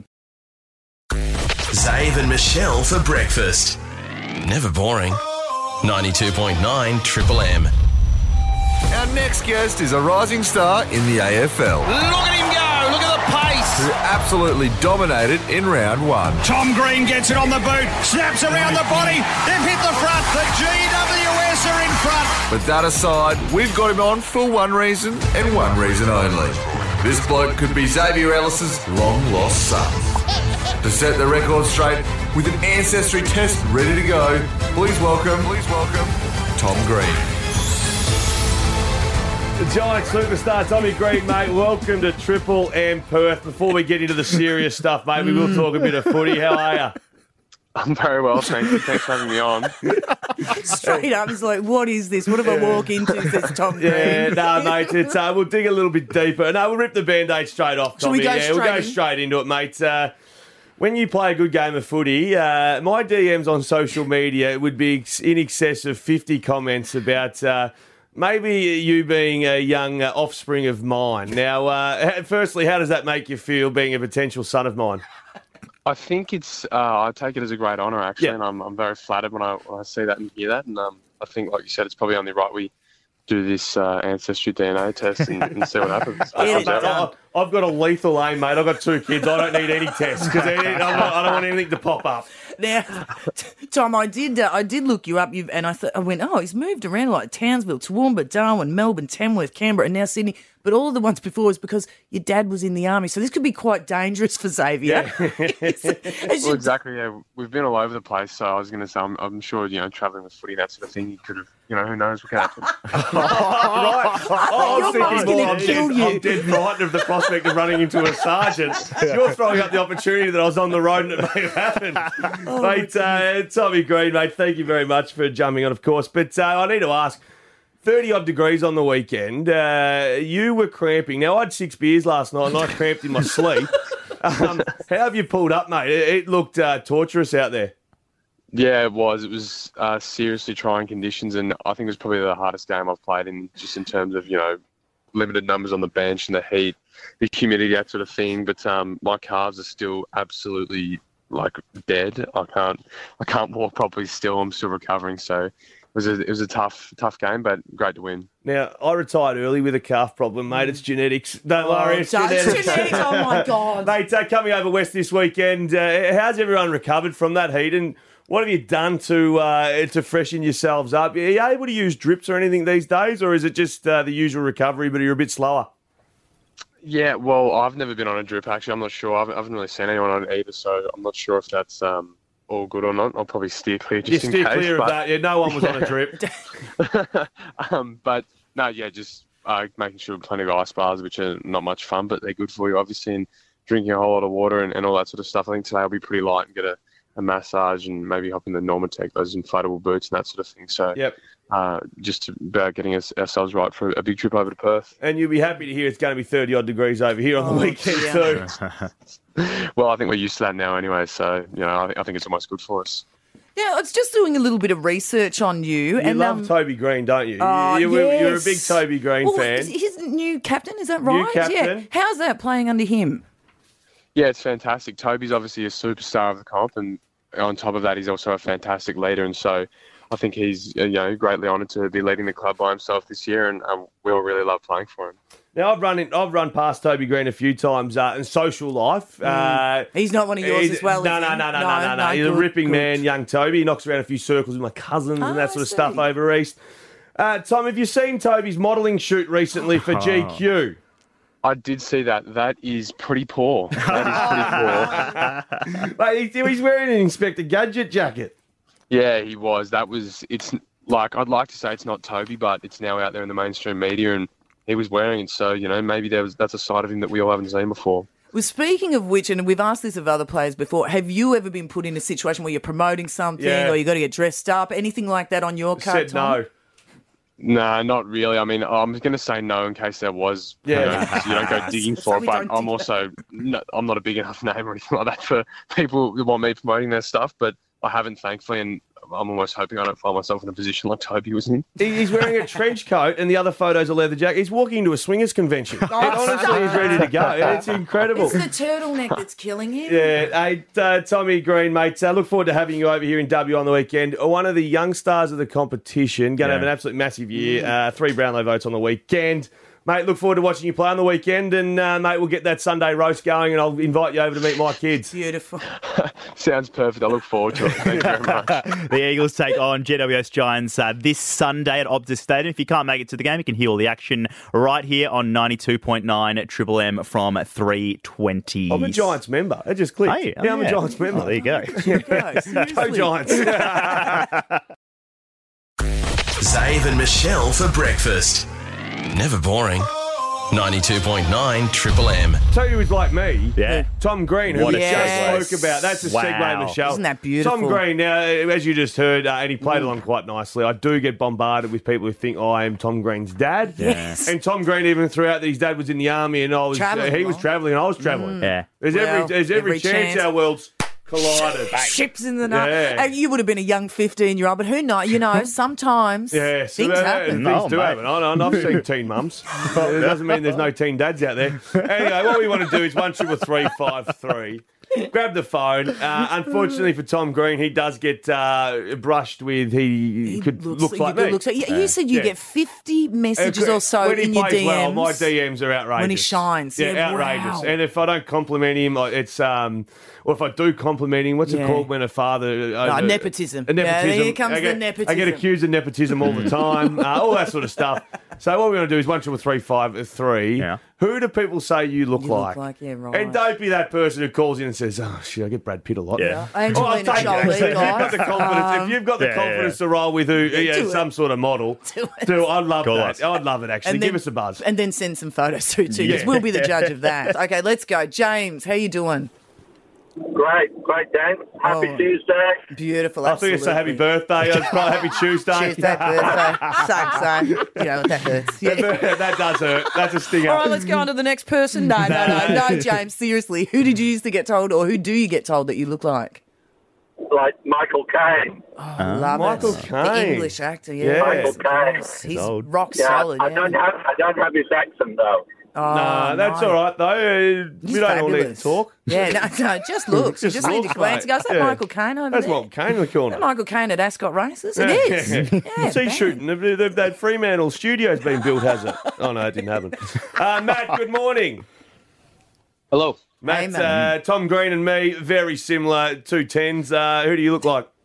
Zave and Michelle for breakfast. Never boring. ninety-two point nine Triple M. Our next guest is a rising star in the A F L. Look at him go. Look at the pace. Who absolutely dominated in round one. Tom Green gets it on the boot. Snaps around the body. They've hit the front. The G W S are in front. But that aside, we've got him on for one reason and one reason only. This bloke could be Xavier Ellis's long-lost son. To set the record straight, with an ancestry test ready to go, please welcome, please welcome, Tom Green. The Giant superstar Tommy Green, mate. Welcome to Triple M Perth. Before we get into the serious stuff, mate, we will talk a bit of footy. How are you? I'm very well, thank you. Thanks for having me on. Straight up, it's like, what is this? What if I walk into this Tom Green? Yeah, no, mate. It's uh, we'll dig a little bit deeper. No, we'll rip the band-aid straight off, Shall we Tommy. go yeah, we'll go straight in? straight into it, mate. Uh, when you play a good game of footy, uh, my D Ms on social media would be ex- in excess of fifty comments about uh, maybe you being a young uh, offspring of mine. Now, uh, firstly, how does that make you feel, being a potential son of mine? I think it's, uh, I take it as a great honour, actually, Yeah. and I'm, I'm very flattered when I, when I see that and hear that. And um, I think, like you said, it's probably only right we do this uh, ancestry D N A test and, and see what happens. I- I- I've got a lethal aim, mate. I've got two kids. I don't need any tests because I don't want anything to pop up. Now, Tom, I did uh, I did look you up, you've, and I thought I went, oh, he's moved around like Townsville, Toowoomba, Darwin, Melbourne, Tamworth, Canberra, and now Sydney. but all of the ones before was because your dad was in the army. So this could be quite dangerous for Xavier. Well, exactly. Yeah, we've been all over the place. So I was going to say, I'm, I'm sure you know, travelling with footy, that sort of thing, you could have, you know, who knows what could happen. right. Oh, I was Your mum's thinking more. gonna I'm kill dead, you. I'm dead frightened of the prospect of running into a sergeant. You're throwing up the opportunity that I was on the road and it may have happened. Oh, mate, uh, Tommy Green, mate, thank you very much for jumping on, of course. But uh, I need to ask, thirty-odd degrees on the weekend. Uh, you were cramping. Now, I had six beers last night and I cramped in my sleep. Um, how have you pulled up, mate? It, it looked uh, torturous out there. Yeah, it was. It was uh, seriously trying conditions, and I think it was probably the hardest game I've played in, just in terms of, you know, limited numbers on the bench and the heat, the humidity, that sort of thing. But um, my calves are still absolutely like dead. I can't, I can't walk properly still. I'm still recovering. So it was a, it was a tough, tough game, but great to win. Now, I retired early with a calf problem, mate. It's genetics. Don't Oh, worry, it's it's genetics. genetics. Oh, my God. Mate, uh, coming over west this weekend, uh, how's everyone recovered from that heat? And what have you done to uh, to freshen yourselves up? Are you able to use drips or anything these days, or is it just uh, the usual recovery, but you're a bit slower? Yeah, well, I've never been on a drip, actually. I'm not sure. I haven't, I haven't really seen anyone on it either, so I'm not sure if that's um, all good or not. I'll probably steer clear just You in steer case. clear but... of that. Yeah, no one was on a drip. um, but, no, yeah, just uh, making sure plenty of ice bars, which are not much fun, but they're good for you, obviously, and drinking a whole lot of water and, and all that sort of stuff. I think today I'll be pretty light and get a, a massage and maybe hop in the Normatec, those inflatable boots and that sort of thing. So, yep. uh, just about getting us, ourselves right for a big trip over to Perth. And you'll be happy to hear it's going to be thirty-odd degrees over here on the Oh, weekend yeah. too. Well, I think we're used to that now anyway, so, you know, I, I think it's almost good for us. Yeah, I was just doing a little bit of research on you. You and love um, Toby Green, don't you? Oh, you, you were- You're a yes. big Toby Green well, fan. He's new captain, is that New right? captain. Yeah. How's that playing under him? Yeah, it's fantastic. Toby's obviously a superstar of the comp, and on top of that, he's also a fantastic leader. And so I think he's uh, you know greatly honoured to be leading the club by himself this year, and um, we'll really love playing for him. Now, I've run in, I've run past Toby Green a few times uh, in social life. Uh, He's not one of yours he's- as well, No, is no, he? no, no, No, no, no, no. no, He's a good, ripping good. man, young Toby. He knocks around a few circles with my cousins Ah, and that sort of I stuff see. over east. Uh, Tom, have you seen Toby's modelling shoot recently for G Q? I did see that. That is pretty poor. That is pretty poor. Mate, he's, he's wearing an Inspector Gadget jacket. Yeah, he was. That was. It's like I'd like to say it's not Toby, but it's now out there in the mainstream media, and he was wearing it. So you know, maybe there was that's a side of him that we all haven't seen before. Well, speaking of which, and we've asked this of other players before, have you ever been put in a situation where you're promoting something Yeah. or you got to get dressed up, anything like that on your card? Said no. No, not really. I mean, I'm going to say no in case there was. Yeah. You know, 'cause you don't go digging So for it. we But don't I'm dig also, no, I'm not a big enough name or anything like that for people who want me promoting their stuff. But I haven't, thankfully, and I'm almost hoping I don't find myself in a position like Toby was in. He- He's wearing a trench coat and the other photo's a leather jacket. He's walking into a swingers convention. And honestly, he's ready to go. It's incredible. It's the turtleneck that's killing him. Yeah, hey, uh, Tommy Green, mate. Uh, look forward to having you over here in W on the weekend. Uh, One of the young stars of the competition. Going to have an absolute massive year. Uh, three Brownlow votes on the weekend. Mate, look forward to watching you play on the weekend. And, uh, mate, we'll get that Sunday roast going and I'll invite you over to meet my kids. Beautiful. Sounds perfect. I look forward to it. Thank you very much. The Eagles take on G W S Giants uh, this Sunday at Optus Stadium. If you can't make it to the game, you can hear all the action right here on ninety-two point nine Triple M from three twenty. I'm a Giants member. It just clicked. Hey, oh, yeah, I'm yeah. a Giants member. Oh, there you go. Go Giants. Zave and Michelle for breakfast. Never boring. ninety-two point nine Triple M. Tell you who's like me. Yeah. Tom Green, who What we a just segue. spoke about. That's a Wow. segue, Michelle. Isn't that beautiful? Tom Green, now, as you just heard, uh, and he played along quite nicely, I do get bombarded with people who think I am Tom Green's dad. Yes. And Tom Green even threw out that his dad was in the army and I was, uh, Travelling he was along. travelling and I was travelling. Yeah. There's, Well, every, there's every, every chance, chance. our worlds collided. Ships in the night. Yeah. And you would have been a young fifteen-year-old, but who knows? You know, sometimes Yeah, so things that- happen. Things No, do mate. happen. I know, I've seen teen mums. It doesn't mean there's no teen dads out there. Anyway, what we want to do is one triple three five three. grab the phone. Uh, unfortunately for Tom Green, he does get uh, brushed with. He, He could looks- look he like could me. look so- you- you said you get fifty messages or so when he in your plays D Well, my Ms. D Ms are outrageous. When he shines. Yeah, Yeah, outrageous. wow. And if I don't compliment him, like, it's um, or if I do compliment him, what's Yeah. it called when a father? Uh, Oh, nepotism. A nepotism. Yeah, here comes I the get, nepotism. I get accused of nepotism all the time. uh, all that sort of stuff. So what we're going to do is one, two, three, five, uh, three. Yeah. Who do people say you look You look like? like, yeah, right. And don't be that person who calls in and says, "Oh shit, I get Brad Pitt a lot." Yeah. Oh, I'll Angelina take it, Jolie, actually. If you've got guys. the confidence, if you've got the Yeah, confidence to roll with who, you know, Do it. some sort of model, Do it. do I'd love Call that. us. I'd love it. Actually, And give then- us a buzz. And then send some photos through too, because Yeah. we'll be the judge of that. Okay, let's go. James, how you doing? Great, great, Dan. Happy Oh. Tuesday. Beautiful, I think it's a happy birthday. It's probably happy Tuesday. Tuesday, birthday. Same, same. You know, that hurts. Yeah. that does hurt. That's a stinger. All right, let's go on to the next person. No, no, no, no, James, seriously. Who did you used to get told, or who do you get told that you look like? Like Michael Caine. Oh, love Michael it. Caine. The English actor, yeah. Yeah. Michael Caine. He's, he's old. rock Yeah, solid. I yeah. don't have I don't have his accent though. Oh, no, that's no. all right, though. Uh, He's we don't all need to fabulous. talk. Yeah, no, no, just looks. You Just just need to looks, glance and mate. go, is that Yeah. Michael Caine over That's there? what Kane in the corner. Is that Michael Caine at Ascot Races? It is. Yeah, What's he bang. shooting? The- the- That Fremantle studio's been built, has it? Oh, no, it didn't happen. Uh, Matt, good morning. Hello. Matt, Hey, mate. uh, Tom Green and me, very similar, two tens. Uh, who do you look like?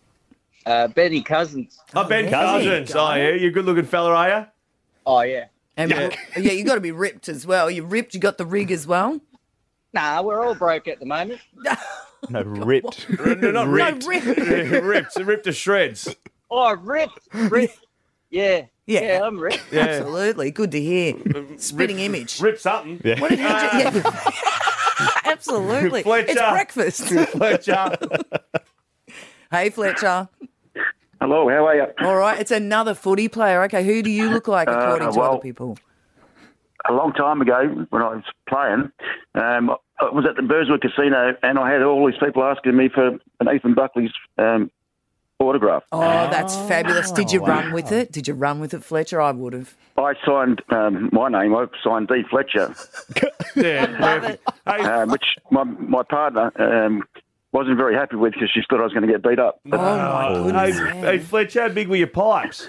Uh, Benny Cousins. Oh, Ben yeah. Cousins. Oh, yeah, you're a good-looking fella, are you? Oh, yeah. And yeah, yeah you got to be ripped as well. You ripped, you got the rig as well. Nah, we're all broke at the moment. No, ripped. No, not ripped. No, ripped. ripped. Ripped to shreds. Oh, ripped. Ripped. Yeah. Yeah. Yeah, I'm ripped. Yeah. Absolutely. Good to hear. Spitting image. Rip something. Yeah. What did you do? Yeah. Absolutely. Fletcher. It's breakfast. Fletcher. Hey, Fletcher. Hello, how are you? All right, it's another footy player. Okay, who do you look like according Uh, to well- other people? A long time ago, when I was playing, um, I was at the Burswood Casino, and I had all these people asking me for an Ethan Buckley's um, autograph. Oh, that's fabulous. Did you run with it? Did you run with it, Fletcher? I would have. I signed um, my name. I signed D Fletcher, Yeah, Love it. Hey, um, which my my partner um, wasn't very happy with because she thought I was going to get beat up. Oh, my hey, goodness. hey, Fletcher, how big were your pipes?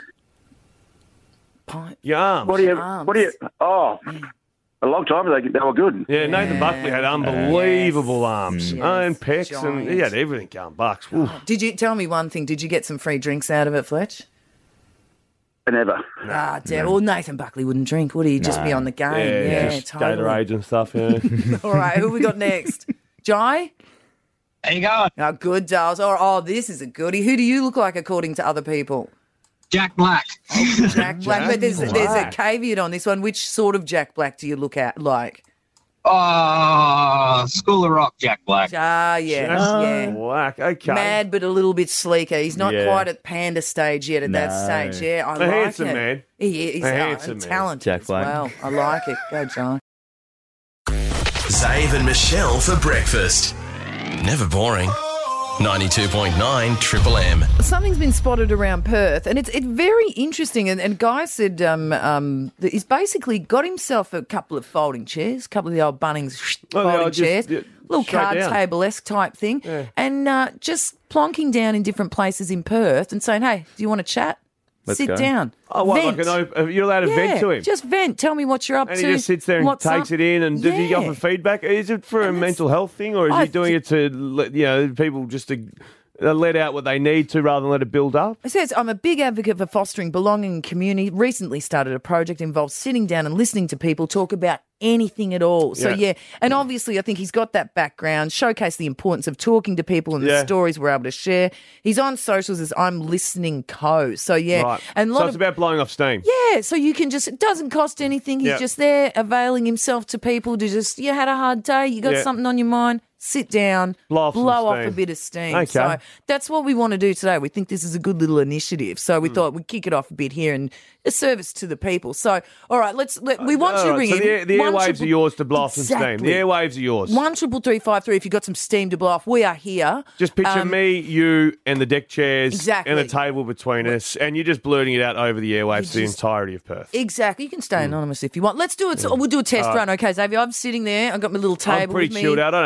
Pipe. Your arms. What do you? Arms. What do you? Oh, a long time ago they, they were good. Yeah, Nathan Buckley had unbelievable arms. Yes. Oh, and pecs, and he Giant. had everything going bucks. Oof. Did you tell me one thing? Did you get some free drinks out of it, Fletch? Never. Ah, damn. Well, Nathan Buckley wouldn't drink, would he? He'd just be on the game. Yeah, just totally. Gatorade and stuff, yeah. All right, who we got next? Jai? How you going? Oh, good, Dales. Oh, oh, this is a goodie. Who do you look like according to other people? Jack Black. Jack Black. But there's, there's a caveat on this one. Which sort of Jack Black do you look at like? Oh, School of Rock Jack Black. Ah, yeah, Just yeah. Whack. Okay. Mad, but a little bit sleeker. He's not Yeah. quite at panda stage yet. At that No. stage, yeah, I A like handsome it. man. He is. He's A oh, handsome and man. talented Jack as Black. well. I like it. Go, John. Zave and Michelle for breakfast. Never boring. ninety-two point nine Triple M. Something's been spotted around Perth, and it's it's very interesting. And, and Guy said um, um, that he's basically got himself a couple of folding chairs, a couple of the old Bunnings Oh, yeah, folding just, chairs, yeah, little straight card down. table-esque type thing, Yeah. and uh, just plonking down in different places in Perth and saying, "Hey, do you want to chat? Let's Sit go." down. Oh, what, vent." like an op- you're allowed to yeah, vent to him? Just vent. Tell me what you're up and to. he just sits there and what's takes up. it in, and does he Yeah. offer feedback? Is it for a And that's- mental health thing, or is I he doing it to, let- you know, people just to uh, let out what they need to rather than let it build up? It says, I'm a big advocate for fostering belonging in community. Recently started a project involved sitting down and listening to people talk about anything at all. So, Yeah. yeah. And obviously, I think he's got that background, showcase the importance of talking to people and Yeah. the stories we're able to share. He's on socials as I'm Listening Co. So, yeah. Right. And a so lot it's of. about blowing off steam. Yeah, so you can just, it doesn't cost anything. He's Yeah. just there availing himself to people to just, you had a hard day, you got Yeah. something on your mind, sit down, Blow off some off steam. a bit of steam. Okay. So that's what we want to do today. We think this is a good little initiative. So we thought we'd kick it off a bit here and a service to the people. So, all right, let's, let, we want All you to right, ring so in. the, air- the One airwaves triple- are yours to blow off some steam. Exactly. The airwaves are yours. One triple three five three. If you've got some steam to blow off, we are here. Just picture Um, me, you, and the deck chairs, Exactly. and a table between us, and you're just blurting it out over the airwaves to the just- entirety of Perth. Exactly. You can stay anonymous if you want. Let's do it. So we'll do a test All right. run, okay, Xavier? I'm sitting there. I've got my little table I'm pretty with me. chilled out. I don't have much to blow.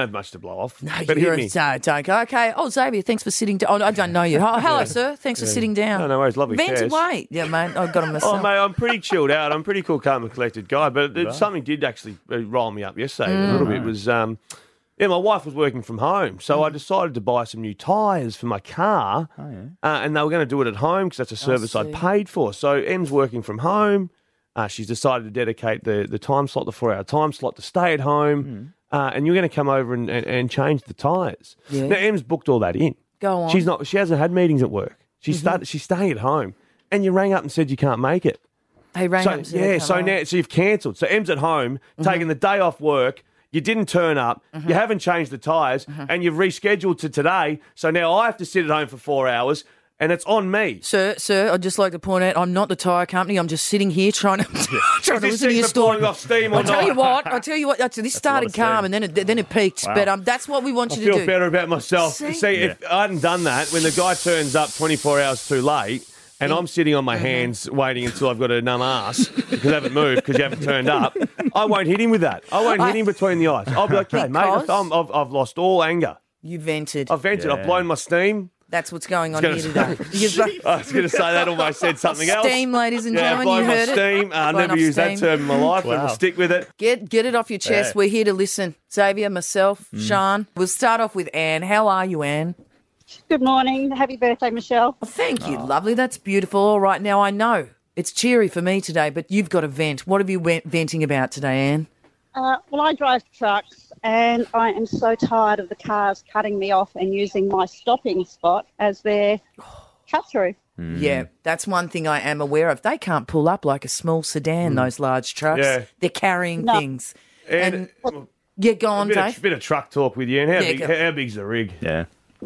blow off. No, but you're hit a me. so don't go. Okay. Oh, Xavier, thanks for sitting down. Oh, I don't know you. Oh, hello, Yeah. sir. Thanks for Yeah. sitting down. No, no worries. Lovely Vent chairs. away. Yeah, mate. I've got them myself. Oh, mate, I'm pretty chilled out. I'm a pretty cool, calm and collected guy. But Right. something did actually uh, roll me up yesterday Mm. a little bit. Was um, yeah, my wife was working from home, so Mm. I decided to buy some new tyres for my car, Oh, yeah. uh, and they were going to do it at home because that's a service I'd see. paid for. So Em's working from home. Uh, she's decided to dedicate the, the time slot, the four-hour time slot, to stay at home, uh, and you're going to come over and, and, and change the tyres. Yeah. Now, Em's booked all that in. Go on. She's not. She hasn't had meetings at work. She Mhm. started. She's staying at home, and you rang up and said you can't make it. They rang so, up and said, yeah, "Okay, so well." now so you've cancelled. So Em's at home, taking the day off work. You didn't turn up. You haven't changed the tyres, and you've rescheduled to today. So now I have to sit at home for four hours, and it's on me. Sir, sir, I'd just like to point out I'm not the tyre company. I'm just sitting here trying to, trying Is to this listen to thing your for story. blowing off steam or I tell not? you what, I tell you what. That's, this started calm and then it then it peaked. Wow. But um, that's what we want I you feel to do. better about myself. See? See, if I hadn't done that, when the guy turns up twenty-four hours too late, and I'm sitting on my Mm-hmm. hands waiting until I've got a numb ass because I haven't moved because you haven't turned up, I won't hit him with that. I won't hit him between the eyes. I'll be like, hey, mate, Because- I'm, I've, I've lost all anger. You vented. I've vented. I've blown my steam. That's what's going on I here was today. gonna You've say- I was going to say that almost said something else. Steam, ladies and yeah, gentlemen, blown you my heard it. steam. I Blown never off used that steam. term in my life, but Wow. we'll stick with it. Get get it off your chest. Yeah. We're here to listen. Xavier, myself, Mm. Sean. We'll start off with Anne. How are you, Anne? Good morning. Happy birthday, Michelle. Oh, thank you, lovely. That's beautiful. All right, now I know it's cheery for me today, but you've got a vent. What have you went venting about today, Anne? Uh, well, I drive trucks and I am so tired of the cars cutting me off and using my stopping spot as their cut through. Yeah, that's one thing I am aware of. They can't pull up like a small sedan, those large trucks. Yeah. They're carrying No. things. And, yeah, go on, a bit Dave. of, bit of truck talk with you. And how, Yeah, big, go. how big's the rig? Yeah.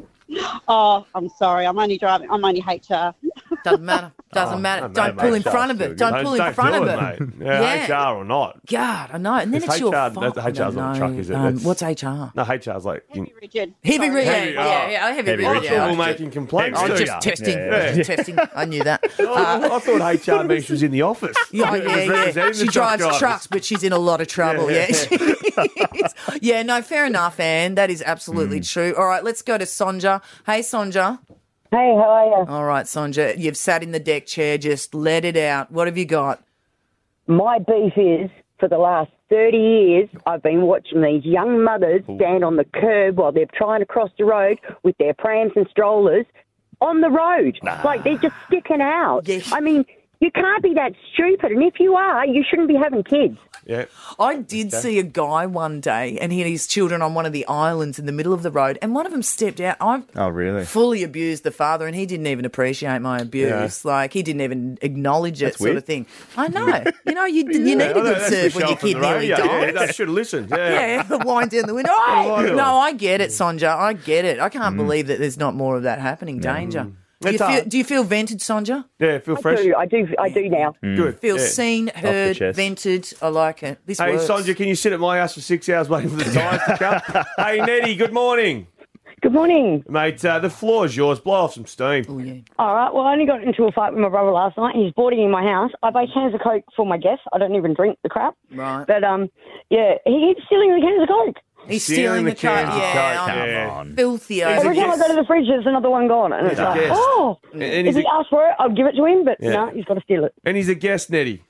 Oh, I'm sorry. I'm only driving. I'm only H R. Doesn't matter. Doesn't Oh, matter. no, Don't mate, pull in mate, front of it. Don't pull in don't front do of it, it. mate. Yeah, Yeah. H R or not. God, I know. And then It's it's your H R, fault. that's- H R's I not a don't truck, is it? know. Um, That's- what's H R? No, H R's like... in- Rigid. Heavy rig. Yeah, Heavy- yeah, oh. yeah, heavy, Heavy rig. rig, Yeah, yeah. I was making just- complaints I was to just ya. testing. Yeah. I was testing. I knew that. I, Uh, I thought H R means she was in the office. Yeah, yeah, yeah. Representing She the truck drives drivers. trucks, but she's in a lot of trouble. Yeah, Yeah. she is. Yeah, no, fair enough, Anne. That is absolutely Mm. true. All right, let's go to Sonja. Hey, Sonja. Hey, how are you? All right, Sonja, you've sat in the deck chair. Just let it out. What have you got? My beef is, for the last thirty years, I've been watching these young mothers stand on the curb while they're trying to cross the road with their prams and strollers on the road. Like, they're just sticking out. I mean, you can't be that stupid. And if you are, you shouldn't be having kids. Yeah. I did Okay. see a guy one day, and he had his children on one of the islands in the middle of the road, and one of them stepped out. I Oh, really? fully abused the father, and he didn't even appreciate my abuse. Like, he didn't even acknowledge it, That's sort weird. of thing. I know. You know, you, you Yeah, need I a know, good that's serve when Michelle your from kid the nearly radio. dies. Yeah, I should have listened. Yeah. Yeah, wind down the window. Oh, Oh, yeah. no, I get it, Sonja. I get it. I Mm. can't believe that there's not more of that happening. Danger. Do you, It's feel, hard. do you feel vented, Sonja? Yeah, feel I fresh. do, I do, I do now. Good. Feel yeah. seen, heard, chest. vented. I like it. This Hey, works. Sonja, can you sit at my house for six hours waiting for the tyres to come? Hey, Nettie, good morning. Good morning. Mate, uh, the floor's yours. Blow off some steam. Oh, yeah. All right, well, I only got into a fight with my brother last night. He's boarding in my house. I buy cans of Coke for my guests. I don't even drink the crap. Right. But, um, yeah, he keeps stealing the cans of Coke. He's stealing, the, car. cans of Yeah, Coke, I'm yeah. filthy. He's a Every time I guest. go to the fridge, there's another one gone. And He's it's a like, guest. oh, And if he's he a- asks for it, I'll give it to him. But, Yeah. no, he's got to steal it. And he's a guest, Nettie.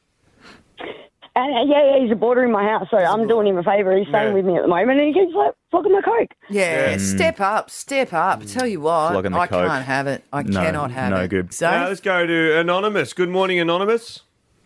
And, uh, yeah, yeah, he's a boarder in my house, so I'm doing him a favour. He's staying Yeah. with me at the moment, and he keeps, like, flogging my Coke. Yeah, Yeah. step up, step up. Tell you what, Flogging the I Coke. can't have it. I No, cannot have no it. good. So, Now, let's go to Anonymous. Good morning, Anonymous.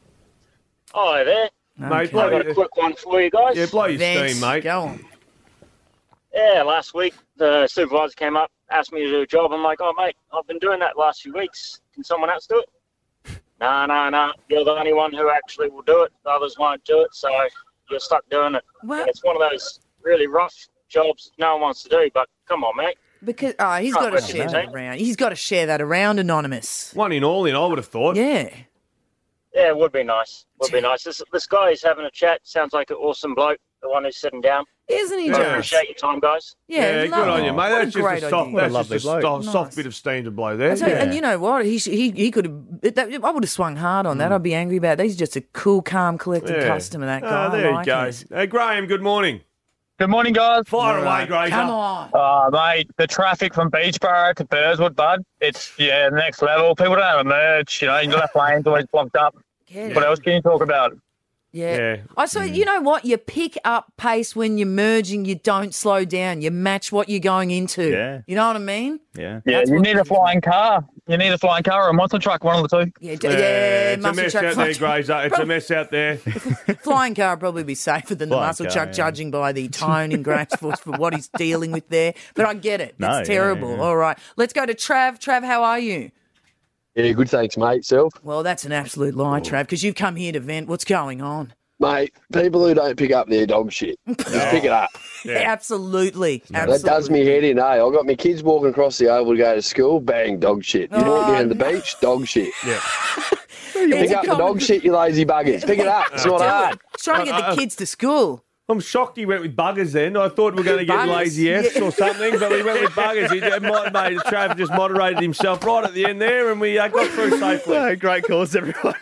Hi there. Mate, I've blow, got a quick one for you guys. yeah, blow your Vent, steam, mate. Go on. Yeah, last week the supervisor came up, asked me to do a job. I'm like, oh, mate, I've been doing that the last few weeks. Can someone else do it? No, no, no. You're the only one who actually will do it. The others won't do it, so you're stuck doing it. What? And it's one of those really rough jobs no one wants to do, but come on, mate. Because oh, he's Can't got to work in share the that team. around. He's got to share that around, Anonymous. One in all in, I would have thought. Yeah. Yeah, it would be nice. Would be nice. This, this guy is having a chat. Sounds like an awesome bloke, the one who's sitting down. Isn't he I just? appreciate your time, guys. Yeah, good lovely. on you, mate. What a That's just great a soft, idea. that's lovely just a bloke. soft, soft Nice. bit of steam to blow there. I tell you, Yeah. and you know what? He sh- he he could have. That, I would have swung hard on that. I'd be angry about that. He's just a cool, calm, collected Yeah. customer. That guy. Ah, I there like you go. it. Hey, Graham, good morning. Good morning, guys. Fire away, Grazer. Come on. Oh, mate, the traffic from Beachborough to Burswood, bud, it's, yeah, next level. People don't have a merge, you know, your left lane's always blocked up. Yeah. What else can you talk about? Yeah. Yeah. I so you know what? You pick up pace when you're merging. You don't slow down. You match what you're going into. Yeah. You know what I mean? Yeah. Yeah, That's you what- need a flying car. You need a flying car or a monster truck, one of the two. Yeah, d- Yeah, yeah, it's a muscle mess truck. out there, Grazer. It's a mess out there. Flying car would probably be safer than the Flying muscle car, truck, yeah. judging by the tone in Graham's voice for what he's dealing with there. But I get it. No, it's yeah, terrible. yeah. All right. Let's go to Trav. Trav, how are you? Yeah, good, thanks, mate. Self? Well, that's an absolute lie, Trav, because you've come here to vent. What's going on? Mate, people who don't pick up their dog shit, just pick it up. Yeah. Absolutely. That Absolutely. does me head in, eh? I got my kids walking across the oval to go to school, bang, dog shit. You walk Oh, down the beach, dog shit. Yeah. Pick It's a up the common- dog shit, you lazy buggers. Pick it up. It's not Do it. hard. He's trying to get the kids to school. I'm shocked he went with buggers then. I thought we were going to get Buggers? lazy F's Yeah. or something, but we went with buggers. He uh, mo- mate, Trav just moderated himself right at the end there, and we uh, got through safely. Oh, great calls, everyone.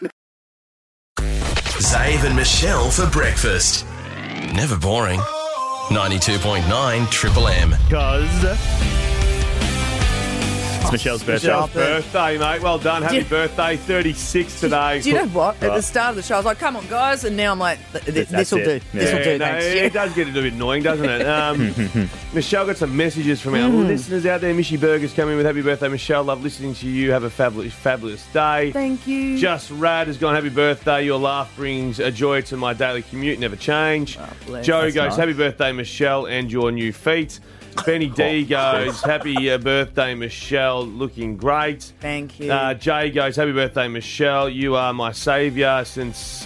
Zave and Michelle for breakfast. Never boring. ninety-two point nine Triple M. Because it's Michelle's birthday. Michelle's birthday, mate. Well done. Happy Do you- birthday. thirty-six today. Do you know what? At the Right. start of the show, I was like, come on, guys. And now I'm like, th- th- That's this will do. it. This will Yeah, do, no, thanks. it does get a little bit annoying, doesn't it? Um, Michelle got some messages from our Mm. listeners out there. Mishy Burgers coming with happy birthday, Michelle. Love listening to you. Have a fabulous, fabulous day. Thank you. Just Rad has gone, happy birthday. Your laugh brings a joy to my daily commute. Never change. bless. Joe That's goes, nice. happy birthday, Michelle, and your new feet. Benny D goes, happy uh, birthday, Michelle. Looking great. Thank you. Uh, Jay goes, happy birthday, Michelle. You are my saviour since...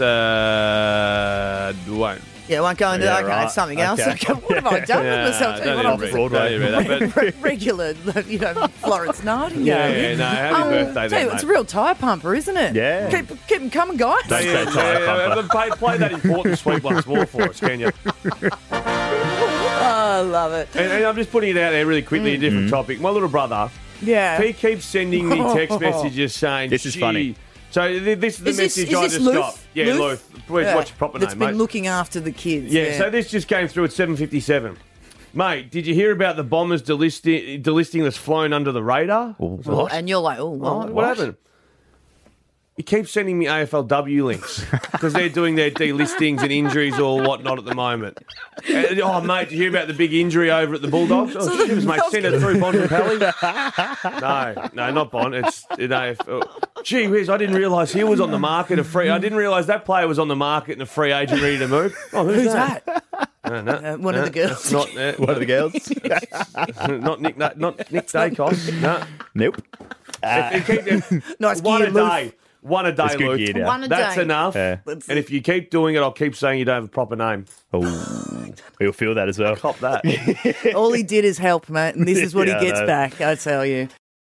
Uh, won't. yeah, I won't go into Yeah, that. Okay, right. it's something else. Okay. Okay, what have I done Yeah, with myself? Tell you don't what, even I'm read- just don't even read that, but- a regular, you know, Florence Nightingale. Yeah, yeah, no, happy birthday tell then, you, It's a mate. real tyre pumper, isn't it? Yeah. Keep, keep them coming, guys. Don't Yeah, say tyre yeah, pumper. yeah, play, play that important sweep once more for us, can you? Oh, I love it. And, and I'm just putting it out there really quickly, a different topic. My little brother, Yeah. he keeps sending me text messages saying, This is "Gee." funny. So th- this is the Is this, message is I this just Luth? got. Yeah, Luth? Luth. Where's Yeah. what's your proper That's name, been mate? looking after the kids. Yeah, Yeah. so this just came through at seven fifty-seven. Mate, did you hear about the bombers delisting, delisting that's flown under the radar? Well, and you're like, oh, what? What happened? He keeps sending me A F L W links because they're doing their delistings and injuries or whatnot at the moment. And, oh, mate, did you hear about the big injury over at the Bulldogs? Oh, So the- shivers, mate. I was Send it through Bontempelli. No, no, not Bond. It's an A F L. Gee whiz, I didn't realise he was on the market. A free. I didn't realise that player was on the market and a free agent ready to move. Oh, who's, Who's that? that? No, no, Uh, one of no, the girls. that's Not uh, One of the girls? not Nick. No, not Nick Dacos. No. Nope. If you keep them, Nice one gear, a Luke. day. One a day, That's good Luke. gear now. One a That's day. enough. Yeah. Let's- And if you keep doing it, I'll keep saying you don't have a proper name. Oh, we'll feel that as well. Cop that. All he did is help, mate, and this is what Yeah, I he gets know. back, I tell you.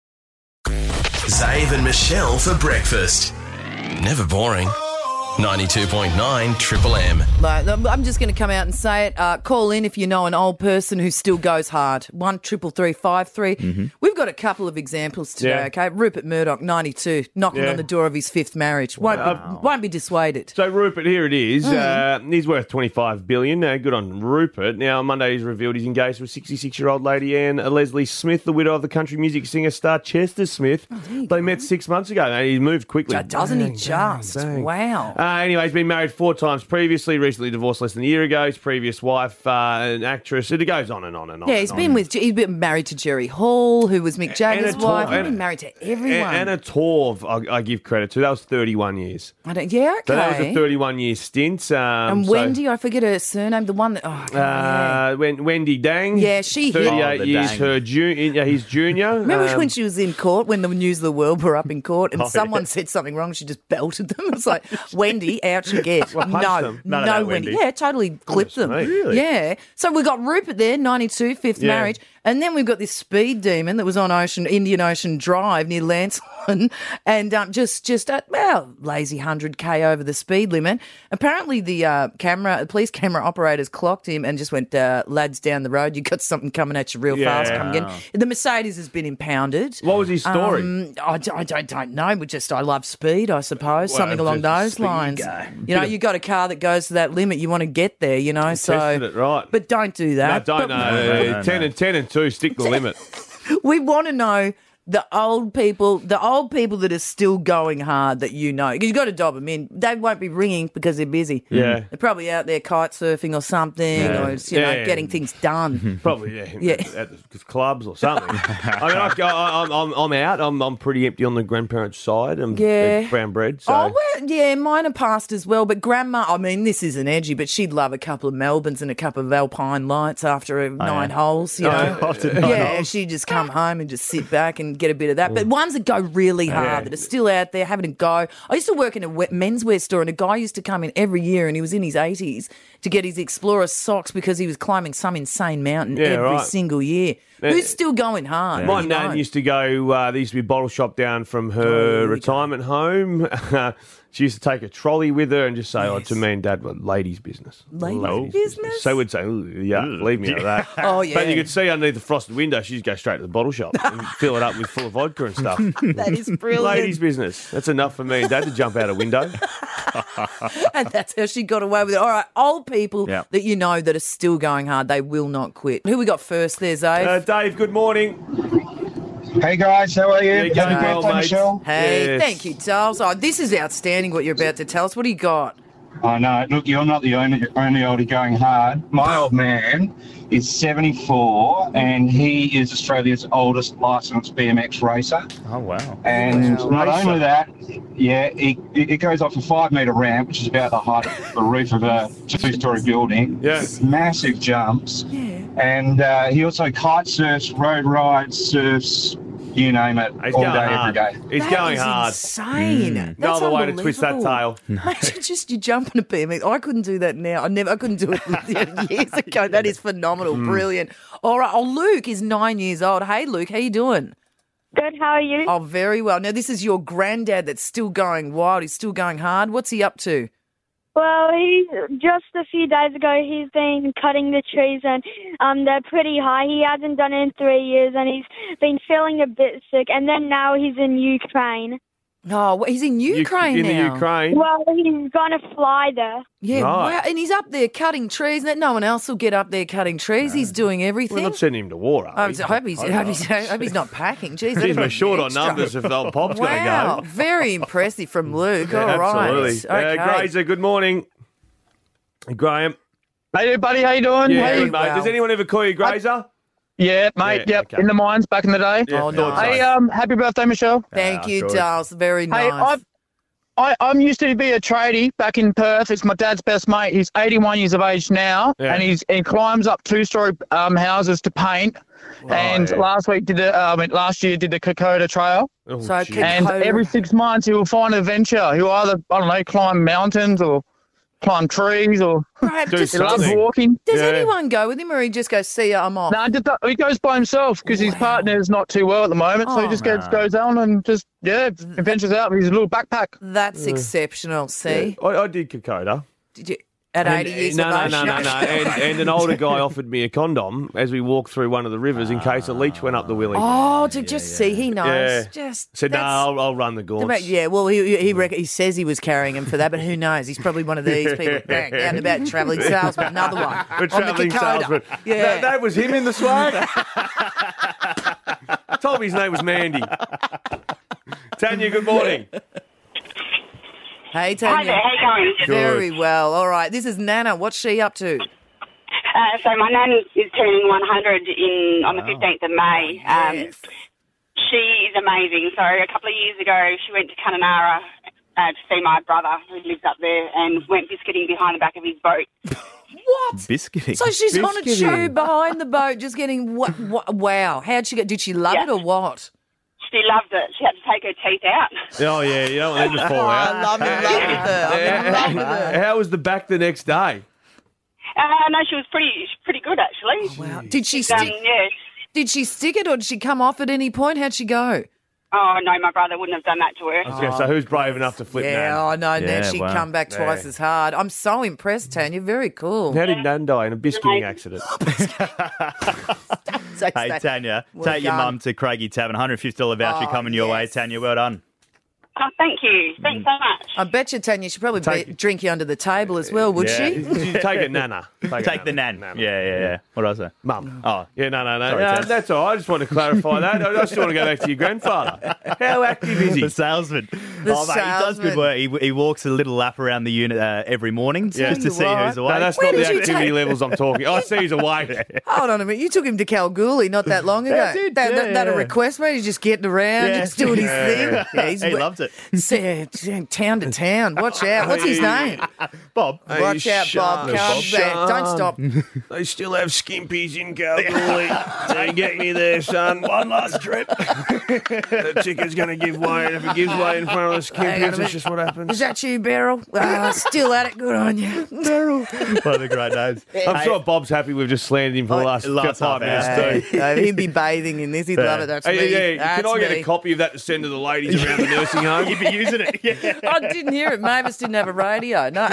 Zave and Michelle for breakfast. Never boring. ninety-two point nine Triple M. Like, I'm just going to come out and say it. Uh, call in if you know an old person who still goes hard. One triple three five three. We've got a couple of examples today. Yeah. Okay, Rupert Murdoch, ninety-two, knocking Yeah. on the door of his fifth marriage. Won't be, won't be dissuaded. So Rupert, here it is. Hmm. Uh, he's worth twenty-five billion dollars. Uh, good on Rupert. Now on Monday, he's revealed he's engaged with sixty-six-year-old lady Anne Leslie Smith, the widow of the country music singer star Chester Smith. they met six months ago. And he moved quickly. Doesn't he Bang, just? bang, bang. Wow. Uh, anyway, he's been married four times previously. Recently divorced less than a year ago. His previous wife, uh, an actress. It goes on and on and on. Yeah, and he's on. been with. He's been married to Jerry Hall, who was Mick Jagger's Anna wife. Torv- He's been married to everyone. Anna Torv, I, I give credit to. That was thirty-one years. I don't, yeah, okay. So that was a thirty-one year stint. Um, and so- Wendy, I forget her surname. The one that. Oh, yeah. Uh, when Wendy Dang. Yeah, she hit- thirty-eight Oh, the years. Dang. Her junior, his junior. Remember um, when she was in court, when the News of the World were up in court, and Oh, someone yeah. said something wrong, she just belted them. It's like, Wendy, out you get. Well, punched no, them. None of no, that, Wendy. Wendy. Yeah, totally clipped them. me. Really? Yeah. So we've got Rupert there, ninety-two, fifth Yeah. marriage. And then we've got this speed demon that was on Ocean Indian Ocean Drive near Lancelin and um, just, just uh, well, lazy one hundred K over the speed limit. Apparently the uh, camera, the police camera operators clocked him and just went, uh, lads, down the road, you got something coming at you real fast. Yeah. Come again. The Mercedes has been impounded. What was his story? Um, I, d- I don't, don't know, but just I love speed, I suppose, Well, something along just those speed- signs. go. You know, you got a car that goes to that limit. You want to get there. You know, so Tested it right. But don't do No, that. don't But know. no, no, ten no. and ten and two. Stick the limit. We want to know the old people, the old people that are still going hard that you know. Because you've got to dob them in. They won't be ringing because they're busy. Yeah. They're probably out there kite surfing or something, Yeah. or just, you know, Yeah. getting things done. Probably, yeah. Yeah. At the clubs or something. I mean, I, I, I'm, I'm, I'm out. I'm, I'm pretty empty on the grandparents' side. I'm Yeah. they're brown bread. So. Oh, well, yeah, mine are passed as well. But grandma, I mean, this isn't edgy, but she'd love a couple of Melbournes and a couple of Alpine Lights after a nine yeah. holes, you Oh, know. yeah. After nine yeah, holes. she'd just come home and just sit back and get a bit of that. But ones that go really hard, Yeah. that are still out there having a go. I used to work in a we- menswear store, and a guy used to come in every year, and he was in his eighties, to get his Explorer socks because he was climbing some insane mountain Yeah, every right. single year. Yeah. Who's still going hard? My You nan know? used to go, uh, there used to be a bottle shop down from her retirement home. She used to take a trolley with her and just say, oh, to me and Dad, well, ladies' business. Ladies' business? So we'd say, "Ooh, yeah, leave me out of that. Oh, yeah. But you could see underneath the frosted window, she'd go straight to the bottle shop and fill it up with full of vodka and stuff. That is brilliant. Ladies' business. That's enough for me and Dad to jump out a window. And that's how she got away with it. All right, old people Yeah. that you know that are still going hard, they will not quit. Who we got first there, Zave? Uh, Dave, good morning. Hey guys, how are you? Yeah, going Happy well, birthday, mate. Michelle. Hey, Yes. thank you, Charles. Oh, this is outstanding what you're about to tell us. What do you got? I know. Look, you're not the only only oldie going hard. My old man is seventy-four, and he is Australia's oldest licensed B M X racer. Oh, wow. And Wow. not Racer. only that, yeah, he, it goes off a five-metre ramp, which is about the height of the roof of a two-storey building. Yeah. Massive jumps. And uh, he also kite surfs, road rides, surfs, you name it, He's all going day, hard. every day. He's That going is hard. insane. No That's other way to twist that tail. unbelievable. Imagine just you jump on a B M X. I couldn't do that now. I never. I couldn't do it years ago. That is phenomenal. Hmm. Brilliant. All right. Oh, Luke is nine years old. Hey, Luke, how you doing? Good. How are you? Oh, very well. Now, this is your granddad that's still going wild. He's still going hard. What's he up to? Well, he's just a few days ago. He's been cutting the trees, and um, they're pretty high. He hasn't done it in three years, and he's been feeling a bit sick. And then now he's in Ukraine. Oh, well, he's in Ukraine in the now. Ukraine? Well, he's gonna fly there. Yeah, Right. wow. And he's up there cutting trees. That no one else will get up there cutting trees. He's doing everything. We're not sending him to war, are I we? hope he's, I hope he's, I hope he's not packing. Jeez, that'd Jeez, be we're short on extra. numbers if the old Pop's going to Wow, go. very impressive from Luke. Yeah, All right. absolutely. Okay. Uh, Grazer, good morning. Graham. Hey, buddy, how you doing? Yeah, hey, good, mate. Does anyone ever call you Grazer? Yeah, mate. Yeah, yep, okay. in the mines back in the day. Yeah, Oh, thought Hey, so. um, happy birthday, Michelle. Thank Ah, you, good. Charles. Very Hey, nice. I've, I, I'm used to be a tradie back in Perth. It's my dad's best mate. He's eighty-one years of age now, Yeah. and he's he climbs up two-story um, houses to paint. and yeah. last week did the um, last year did the Kokoda Trail. Oh, So gee. And Kokoda- every six months he will find an adventure. He'll either I don't know climb mountains or climb trees or Right, Do just- he loves something. walking. does Yeah. anyone go with him, or he just goes, "See ya, I'm off"? No, just, he goes by himself because his Wow. partner's not too well at the moment. so he Oh, just gets, no. goes on and just, yeah, adventures out with his little backpack. That's exceptional. See, I, I did Kokoda. did you at And- eighty years no, of no, age? no, no, no. And, and an older guy offered me a condom as we walked through one of the rivers in case a leech went up the willy. Oh, to just see, he knows. Yeah. Just Said, no, that's- I'll, I'll run the About- gaunts. yeah, well, he he, he, reckon, he says he was carrying him for that, but who knows? He's probably one of these people bang, out and about travelling salesman. Another one The on the travelling Kokoda. salesman. Yeah, That, that was him in the swag. Told me his name was Mandy. Tanya, good morning. hey Tanya. Hi there, how you going? Very well. All right, this is Nana. What's she up to? Uh, so my nan is turning one hundred in on the fifteenth of May. Um, Yes. She is amazing. So a couple of years ago, she went to Kununurra uh, to see my brother who lives up there and went biscuiting behind the back of his boat. What? Biscuiting. So she's on a Biscuiting. tube behind the boat, just getting what? what wow! How'd she get? Did she love Yeah. it or what? She loved it. She had to take her teeth out. Oh, yeah, you don't want them to fall Oh, out. I love it. Love with her. I'm in love with her. How was the back the next day? Uh, no, she was pretty pretty good, actually. Wow. Did she She's, um, stick? yeah. Did she stick it, or did she come off at any point? How'd she go? Oh, no, my brother wouldn't have done that to her. I was going to say, who's brave enough to flip Yeah, Nan? I know. Then Yeah, she'd wow. come back twice Yeah. as hard. I'm so impressed, Tanya. Very cool. How did Nan die? In a biscuiting accident. Say Hey, that. Tanya, Well take your done. mum to Craigie Tavern. one hundred fifty dollars voucher Oh, coming your way, yes. Tanya. Well done. Oh, thank you. Thanks so much. I bet you, Tanya, she'd probably be, drink you under the table as well, would Yeah. she? You take it, Nana. Take, Take the nan. Yeah, yeah, yeah. What did I say? Mum. Oh, Yeah, no, no, no. Sorry, no Ted. that's all right. I just want to clarify that. I just want to go back to your grandfather. How active is he? The salesman. The oh, mate, he does salesman. good work. He, he walks a little lap around the unit uh, every morning Yeah. just to see Right. who's No, awake. that's Where not the did you activity take- levels I'm talking. I see he's awake. Hold on a minute. You took him to Kalgoorlie not that long ago. That's it, That, yeah, that, that a yeah. request, mate? He's just getting around, Yeah. just doing his Yeah. thing. Yeah, he's He loved it. Say, town to town. Watch out. What's his name? Bob. Watch out, Bob. Come back. Don't stop. They still have skimpies in Kalgoorlie. They get me there, son. One last trip. The chicken's going to give way, and if it gives way in front of the Hang on a skimpies, minute. it's just what happens. Is that you, Beryl? Ah, still at it. Good on you. Beryl. One of the great names. I'm sure Bob's happy we've just slandered him for the last, last five half hour. minutes too. Uh, he'd be bathing in this. He'd love it. That's Hey, me. yeah, That's can I get me. a copy of that to send to the ladies around the nursing home? You'd be using it. Yeah. I didn't hear it. Mavis didn't have a radio. No.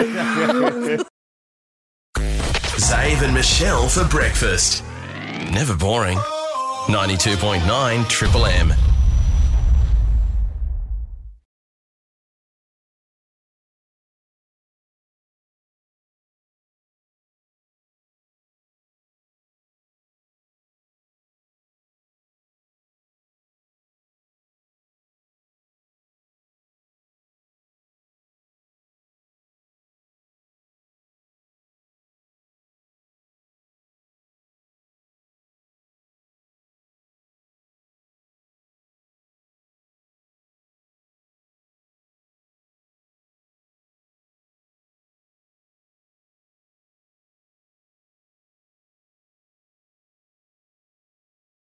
Zave and Michelle for breakfast. Never boring. ninety-two point nine Triple M.